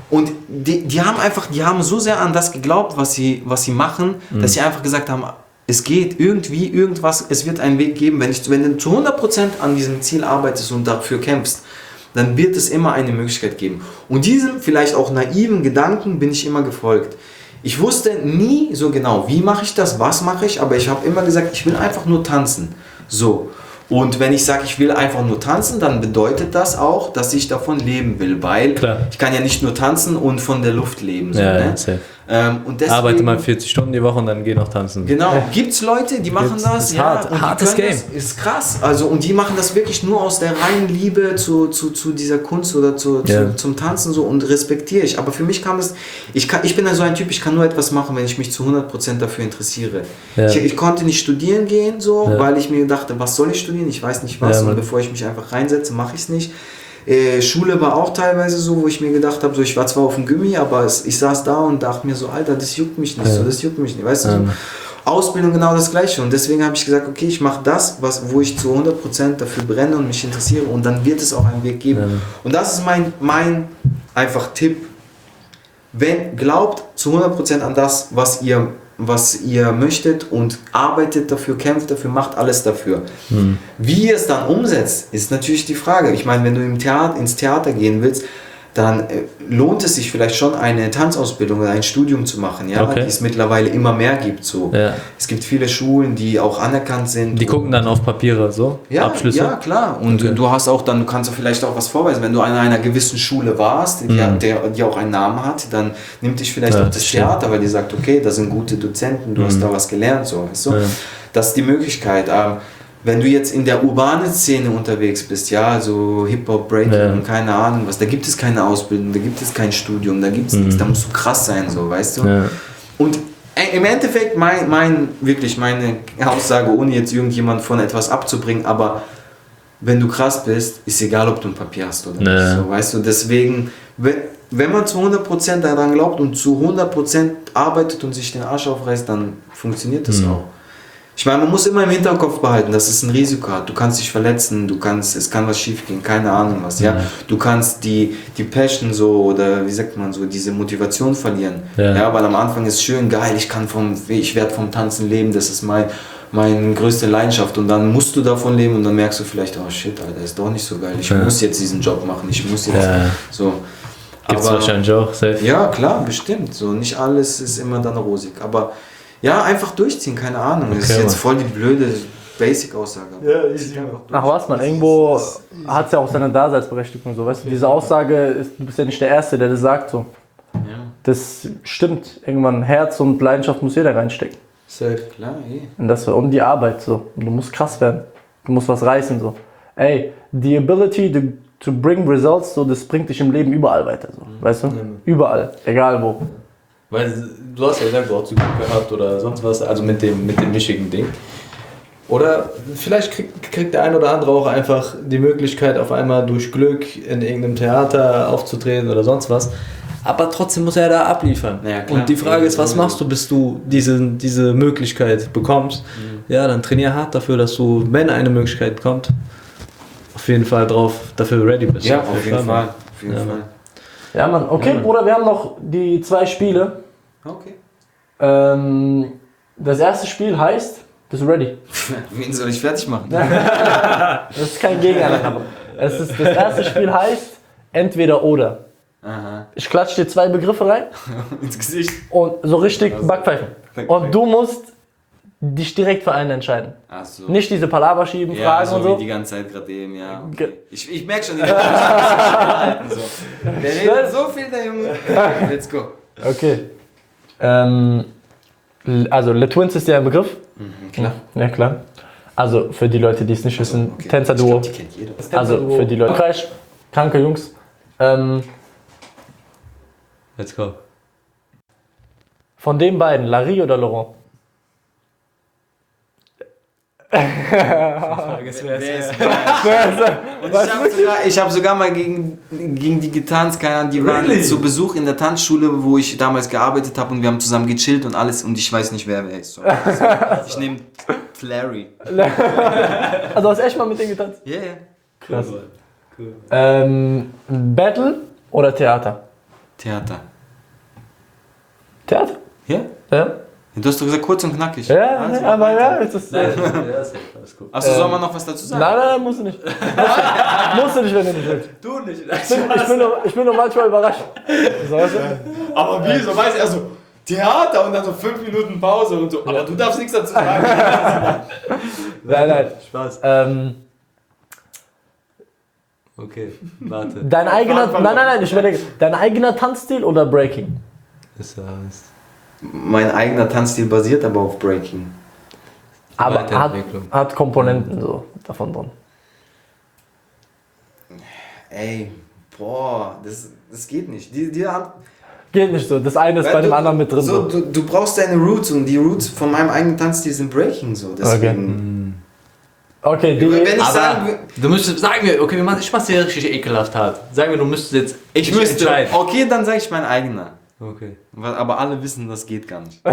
Und die haben so sehr an das geglaubt, was sie machen, dass sie einfach gesagt haben, es geht irgendwie, irgendwas, es wird einen Weg geben. Wenn du zu 100% an diesem Ziel arbeitest und dafür kämpfst, dann wird es immer eine Möglichkeit geben. Und diesem vielleicht auch naiven Gedanken bin ich immer gefolgt. Ich wusste nie so genau, wie mache ich das, was mache ich, aber ich habe immer gesagt, ich will einfach nur tanzen. So. Und wenn ich sage, ich will einfach nur tanzen, dann bedeutet das auch, dass ich davon leben will, weil ich kann ja nicht nur tanzen und von der Luft leben. So, ne? Und deswegen, arbeite mal 40 Stunden die Woche und dann geh noch tanzen. Genau, gibt's Leute, die machen das, ist hart, hartes Game. Das ist krass, also und die machen das wirklich nur aus der reinen Liebe zu dieser Kunst oder zum Tanzen so und respektiere ich. Aber für mich kam das, ich bin ja so ein Typ, ich kann nur etwas machen, wenn ich mich zu 100% dafür interessiere. Ja. Ich konnte nicht studieren gehen, so, weil ich mir dachte, was soll ich studieren? Ich weiß nicht was und bevor ich mich einfach reinsetze, mache ich es nicht. Schule war auch teilweise so, wo ich mir gedacht habe, so, ich war zwar auf dem Gummi, aber ich saß da und dachte mir so, Alter, das juckt mich nicht, so, das juckt mich nicht, weißt du? So, Ausbildung genau das Gleiche und deswegen habe ich gesagt, okay, ich mache das, wo ich zu 100% dafür brenne und mich interessiere und dann wird es auch einen Weg geben. Und das ist mein einfach Tipp, glaubt zu 100% an das, was ihr möchtet und arbeitet dafür, kämpft dafür, macht alles dafür. Wie ihr es dann umsetzt, ist natürlich die Frage. Ich meine, wenn du ins Theater gehen willst, dann lohnt es sich vielleicht schon, eine Tanzausbildung oder ein Studium zu machen, ja, die es mittlerweile immer mehr gibt. So. Ja. Es gibt viele Schulen, die auch anerkannt sind. Die gucken dann auf Papiere, so? Abschlüsse? Ja, klar. Und du kannst du vielleicht auch was vorweisen. Wenn du an einer gewissen Schule warst, die auch einen Namen hat, dann nimmt dich vielleicht auch das Theater, weil die sagt, okay, da sind gute Dozenten, du hast da was gelernt. So, weißt du? Das ist die Möglichkeit. Wenn du jetzt in der urbanen Szene unterwegs bist, ja, so Hip-Hop, Breaking und keine Ahnung was, da gibt es keine Ausbildung, da gibt es kein Studium, da gibt es nichts, da musst du krass sein, so, weißt du? Ja. Und im Endeffekt meine Aussage, ohne jetzt irgendjemand von etwas abzubringen, aber wenn du krass bist, ist egal, ob du ein Papier hast oder nicht, so, weißt du? Deswegen, wenn man zu 100% daran glaubt und zu 100% arbeitet und sich den Arsch aufreißt, dann funktioniert das auch. Ich meine, man muss immer im Hinterkopf behalten, dass es ein Risiko hat. Du kannst dich verletzen, es kann was schief gehen, keine Ahnung was. Ja? Du kannst die Passion so, oder wie sagt man so, diese Motivation verlieren. Ja, weil am Anfang ist schön, geil, ich werde vom Tanzen leben, das ist meine größte Leidenschaft. Und dann musst du davon leben und dann merkst du vielleicht, oh shit, Alter, ist doch nicht so geil. Ich muss jetzt diesen Job machen, ich muss jetzt so. Gibt's wahrscheinlich auch, safe. Ja, klar, bestimmt. So, nicht alles ist immer dann rosig, aber ja, einfach durchziehen, keine Ahnung. Das ist jetzt voll die blöde Basic-Aussage. Ja, ach was, man, irgendwo hat es ja auch seine Daseinsberechtigung. So, weißt du, diese Aussage, du bist ja nicht der Erste, der das sagt. So. Ja. Das stimmt. Irgendwann Herz und Leidenschaft muss jeder reinstecken. Safe, klar, eh. Und die Arbeit, so. Und du musst krass werden. Du musst was reißen, so. Ey, the ability to bring results, so, das bringt dich im Leben überall weiter, so. Weißt du? Überall. Egal wo. Weil du hast ja gesagt, du hast zu gut gehabt oder sonst was, also mit dem mischigen Ding. Oder vielleicht kriegt der ein oder andere auch einfach die Möglichkeit, auf einmal durch Glück in irgendeinem Theater aufzutreten oder sonst was. Aber trotzdem muss er da abliefern. Ja, und die Frage ist, was machst du, bis du diese Möglichkeit bekommst? Ja, dann trainier hart dafür, dass du, wenn eine Möglichkeit kommt, auf jeden Fall dafür ready bist. Ja, auf jeden Fall. Ja, Mann. Okay, Bruder, wir haben noch die 2 Spiele. Okay. Das erste Spiel heißt, bist du ready? Wen soll ich fertig machen? Das ist kein Gegeneinander. Das erste Spiel heißt entweder oder. Aha. Ich klatsche dir 2 Begriffe rein. Ins Gesicht. Und so richtig Backpfeifen. Und du musst dich direkt für einen entscheiden. Ach so. Nicht diese Palaver schieben, Fragen so und so. Wie die ganze Zeit gerade eben, ja. Okay. Ich merke schon, die ganze so. Der redet so viel, der Junge. Let's go. Okay. Also, Le Twins ist ja ein Begriff. Klar. Ja, klar. Also, für die Leute, die es nicht wissen, okay. Tänzer-Duo. Die kennt jeder. Also, für die Leute. Kranke Jungs. Let's go. Von den beiden, Larry oder Laurent? Und ich habe sogar mal gegen die getanzt, keine Ahnung, die waren zu Besuch in der Tanzschule, wo ich damals gearbeitet habe und wir haben zusammen gechillt und alles und ich weiß nicht, wer ist. So. Ich nehme Larry. Also hast du echt mal mit denen getanzt? Ja, yeah. Krass. Cool. Battle oder Theater? Theater. Theater? Ja? Ja. Du hast doch gesagt, kurz und knackig. Ja, also, aber ja, ist das. Nein, alles gut. Achso, soll man noch was dazu sagen? Nein, musst du nicht. Musst du nicht, wenn du nicht willst. Du nicht. Ich bin nur manchmal überrascht. So, weißt du? Aber wie? So weiß er so, Theater und dann so 5 Minuten Pause und so. Aber du darfst nichts dazu sagen. Nein. Spaß. Okay, warte. Dein eigener. Nein, ich überlege. Dein eigener Tanzstil oder Breaking? Das heißt. Mein eigener Tanzstil basiert aber auf Breaking. Aber Weiterentwicklung. hat Komponenten so davon drin. Ey, boah, das geht nicht. Geht nicht so. Das eine ist bei dem anderen mit drin. So, du brauchst deine Roots und die Roots von meinem eigenen Tanzstil sind Breaking so. Deswegen. Okay, Wenn ich Aber sagen du müsstest, sagen wir, okay, ich mach's dir richtig ekelhaft hart. Sagen wir, du müsstest jetzt. ich müsste. entscheiden. Okay, dann sage ich mein eigener. Okay. Aber alle wissen, das geht gar nicht.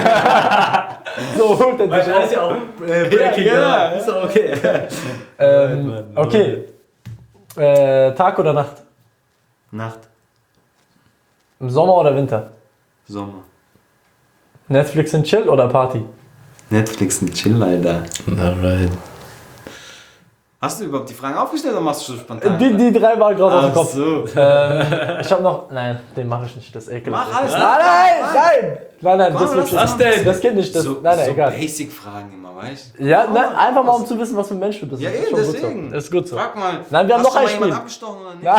so holt er sich ist ja auch Breaking, ja. Ist doch okay. Okay. Tag oder Nacht? Nacht, Im Sommer oder Winter? Sommer. Netflix und Chill oder Party? Netflix und Chill, Alter. Alright. Hast du überhaupt die Fragen aufgestellt oder machst du spontan? Die drei waren gerade aus dem Kopf. So. Ich hab noch. Nein, den mache ich nicht. Das ist ekelhaft. Mach alles. Nein, das was wird denn? Das geht nicht. Das, So egal. Basic-Fragen immer, weißt du? Ja, nein, einfach mal um zu wissen, was für ein Mensch du bist. Ja, Das ist eben, schon gut deswegen. so. Das ist gut so. Frag mal. Nein, wir haben noch ein Hast du mal Spiel. jemanden abgestochen oder nicht?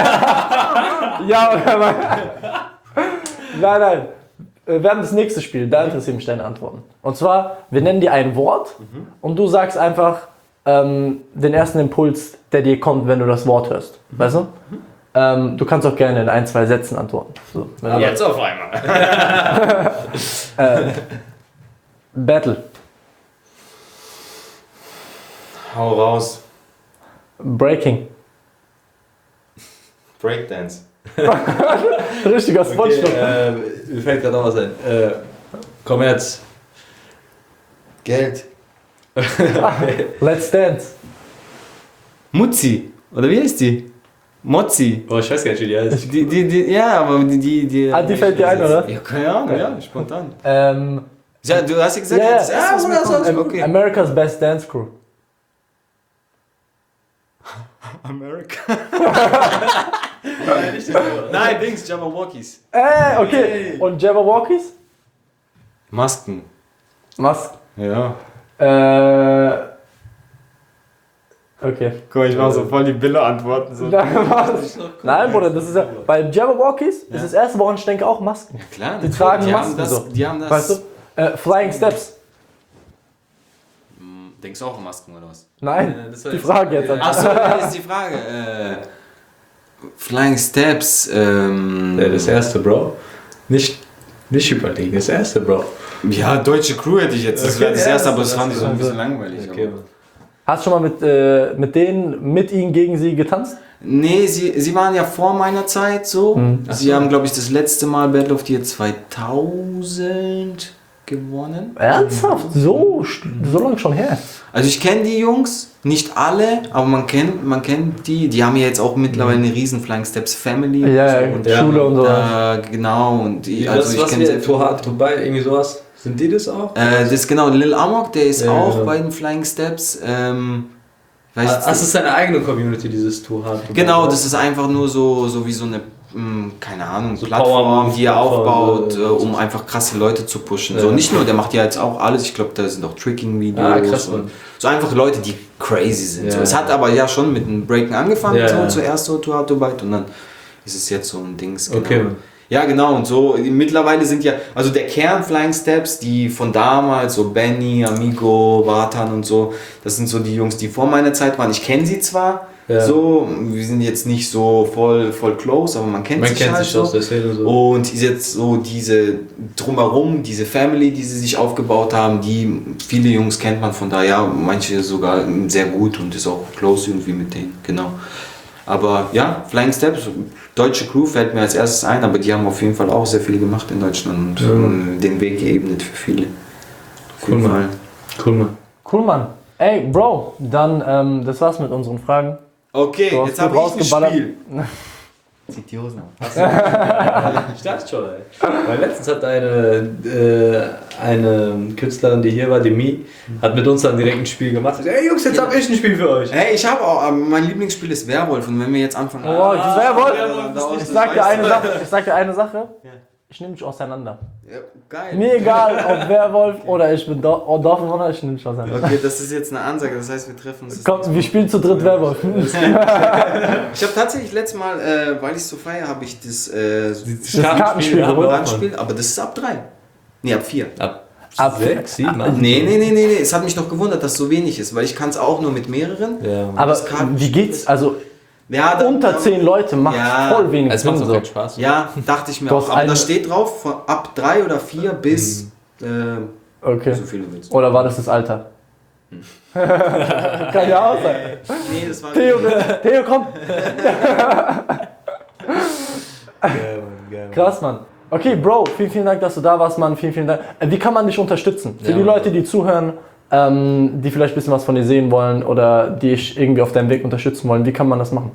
Ja, nein. Wir haben das nächste Spiel, da interessieren mich deine Antworten. Und zwar, wir nennen dir ein Wort und du sagst einfach den ersten Impuls, der dir kommt, wenn du das Wort hörst. Weißt du? Du kannst auch gerne in 1, 2 Sätzen antworten. So, Jetzt auf einmal. Battle. Hau raus. Breaking. Breakdance. Richtiger Spongebob. Mir fällt gerade noch was ein. Kommerz. Geld. Let's Dance. Mutzi. Oder wie heißt die? Mozzi. Oh, ich weiß gar nicht, wie die heißt. Ja, aber die. Die fällt dir ein, oder? Ja, keine Ahnung, ja, spontan. Ja, Du hast ja gesagt, das erste, was mir kommt. Okay. America's Best Dance Crew. America. Nein, Dings, Jabberwockies. Okay. Und Jabberwockies? Masken. Was? Ja. Okay. Guck mal, ich mach so voll die Bille-Antworten. So. Nein, Bruder, das ist ja. Bei Jabberwockies ist das erste, woran ich denke, auch Masken. Ja, klar. Die tragen Masken haben so. Die haben das. Weißt du? Flying Steps. Denkst du auch an Masken oder was? Nein, das war die jetzt- Frage jetzt. Achso, das ist die Frage. Flying Steps. Das erste, Bro. Nicht überlegen, das erste, Bro. Ja, deutsche Crew hätte ich jetzt. Das wäre das ja, erste, aber das das fand ich so ein also- bisschen langweilig. Okay, aber- Hast du schon mal mit ihnen gegen sie getanzt? Nee, sie waren ja vor meiner Zeit so. Sie haben, glaube ich, das letzte Mal Battle of the Year 2000 gewonnen. Ernsthaft? So lange schon her? Also ich kenne die Jungs, nicht alle, aber man kennt die. Die haben ja jetzt auch mittlerweile eine riesen Flying Steps Family. Ja, und Schule und so. genau. Und die, Also also ich kenne sehr Too Hard to Buy, irgendwie sowas. Sind die das auch? das ist genau Lil Amok, der ist Ja, auch ja. bei den Flying Steps. Das ist seine eigene Community, dieses Too Hard to Buy. Genau, das ist einfach nur so wie so eine, keine Ahnung, So Plattform, die er Power- aufbaut, Plattform, um einfach krasse Leute zu pushen. Ja. So, nicht nur, der macht ja jetzt auch alles, ich glaube, da sind auch Tricking-Videos. Ah, krass, und Mann. so einfach Leute, die crazy sind. Ja. So, es hat aber ja schon mit dem Breaken angefangen, Ja, so ja. zuerst so Too Hard to Bite und dann ist es jetzt so ein Dings. Genau. Okay. Ja, genau, und so, mittlerweile sind ja, also der Kern Flying Steps, die von damals, so Benny, Amigo, Vatan und so, das sind so die Jungs, die vor meiner Zeit waren. Ich kenne sie zwar, Ja. so, wir sind jetzt nicht so voll close, aber man kennt sich halt aus so. der Szene so. Und ist jetzt so diese drumherum, diese Family, die sie sich aufgebaut haben, die viele Jungs kennt man von daher, manche sogar sehr gut und ist auch close irgendwie mit denen, genau. Aber ja, Flying Steps, deutsche Crew fällt mir als erstes ein, aber die haben auf jeden Fall auch sehr viel gemacht in Deutschland und den Weg geebnet für viele. Auf jeden Fall. Cool, Mann. Ey, Bro, dann das war's mit unseren Fragen. Okay, Du hast jetzt gut habe ich ein rausgeballert. Spiel. Zieht die Hosen auf. Ich dachte schon, ey. Weil letztens hat eine Künstlerin, die hier war, die Mi, hat mit uns dann direkt ein Spiel gemacht. Ey Jungs, jetzt hab ich ein Spiel für euch. Hey, ich habe auch, mein Lieblingsspiel ist Werwolf und wenn wir jetzt anfangen... das Werwolf? Ich sag dir eine Sache. Ja. Ich nehme dich auseinander. Ja, geil. Mir egal, ob Werwolf oder ich bin Dorfbewohner, ich nehme dich auseinander. Okay, das ist jetzt eine Ansage, das heißt, wir treffen uns. Komm, wir spielen zu dritt Werwolf. Ich habe tatsächlich letztes Mal, weil ich es so feiere, habe ich das Kartenspiel, aber das ist ab 3. Nee, ab 4. Ab 6, 7? Nee. Es hat mich doch gewundert, dass es so wenig ist, weil ich kann es auch nur mit mehreren. Ja. Aber wie geht's? Also unter 10 Leute macht voll wenig Sinn. Es macht so Spaß. Ja, dachte ich mir auch. Aber da steht drauf, von ab 3 oder 4 bis okay. So viele willst. Oder war das Alter? Kann ja auch sein. Nee, das war Theo, komm! Krass, Mann. Okay, Bro, vielen Dank, dass du da warst, Mann. Vielen Dank. Wie kann man dich unterstützen? Für die Leute, die zuhören, die vielleicht ein bisschen was von dir sehen wollen oder die dich irgendwie auf deinem Weg unterstützen wollen, wie kann man das machen?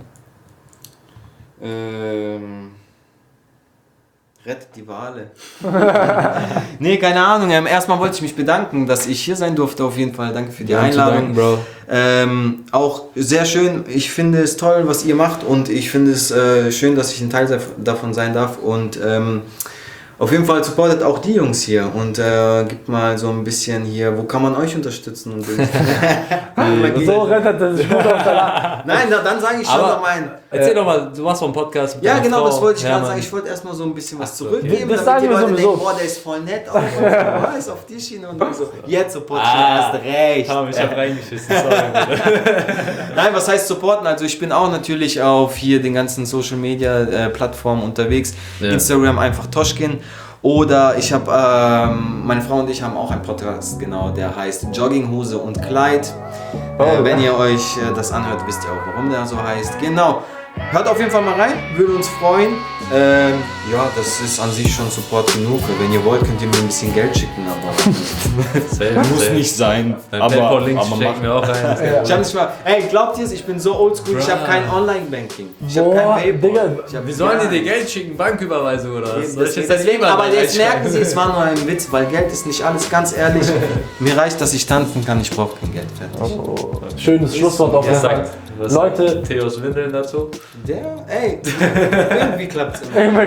Rettet die Wale. Nee, keine Ahnung. Erstmal wollte ich mich bedanken, dass ich hier sein durfte. Auf jeden Fall. Danke für die Einladung. Bro. Auch sehr schön. Ich finde es toll, was ihr macht und ich finde es schön, dass ich ein Teil davon sein darf. Und auf jeden Fall supportet auch die Jungs hier und gibt mal so ein bisschen hier, wo kann man euch unterstützen? Und so rettet er sich gut auf der Nein, dann sage ich schon noch meinen. Erzähl doch mal, du machst mal einen Podcast mit Ja, genau, Frau. das wollte ich gerade sagen. Ich wollte erstmal so ein bisschen was zurückgeben, das damit die Leute sowieso. denken, boah, der ist voll nett, ist auf die Schiene und dann so, jetzt supporten erst recht. Ich hab reingeschissen, sorry. Nein, was heißt supporten? Also ich bin auch natürlich auf hier den ganzen Social Media Plattformen unterwegs. Ja. Instagram einfach Toschkin. Oder ich habe, meine Frau und ich haben auch einen Podcast, genau, der heißt Jogginghose und Kleid. Wenn ihr euch das anhört, wisst ihr auch, warum der so heißt. Genau. Hört auf jeden Fall mal rein, würde uns freuen. Ja, das ist an sich schon Support genug. Wenn ihr wollt, könnt ihr mir ein bisschen Geld schicken, aber muss nicht sein. Aber machen wir auch rein. Ich hab nicht mal, ey, glaubt ihr es, ich bin so oldschool, ich habe kein Online-Banking. Ich habe kein PayPal. Wie sollen die dir Geld schicken? Banküberweisung oder was? Deswegen, aber jetzt merken sie, es war nur ein Witz, weil Geld ist nicht alles, ganz ehrlich. Mir reicht, dass ich tanzen kann, ich brauche kein Geld. Fertig. Schönes Schlusswort auf jeden Fall. Leute, Theos Windeln dazu? Irgendwie klappt's immer.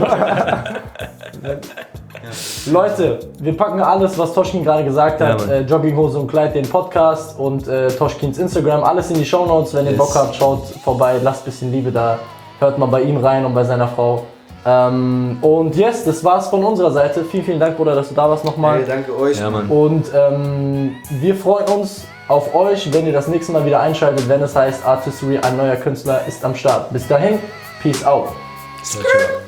Leute, wir packen alles, was Toschkin gerade gesagt hat, Jogginghose und Kleid, den Podcast und Toschkins Instagram, alles in die Shownotes. Wenn ihr Bock habt, schaut vorbei, lasst ein bisschen Liebe da, hört mal bei ihm rein und bei seiner Frau. Und yes, das war's von unserer Seite. Vielen Dank, Bruder, dass du da warst nochmal. Hey, danke euch. Ja, Mann. Und wir freuen uns auf euch, wenn ihr das nächste Mal wieder einschaltet, wenn es heißt Artistry, ein neuer Künstler ist am Start. Bis dahin, peace out. Ciao.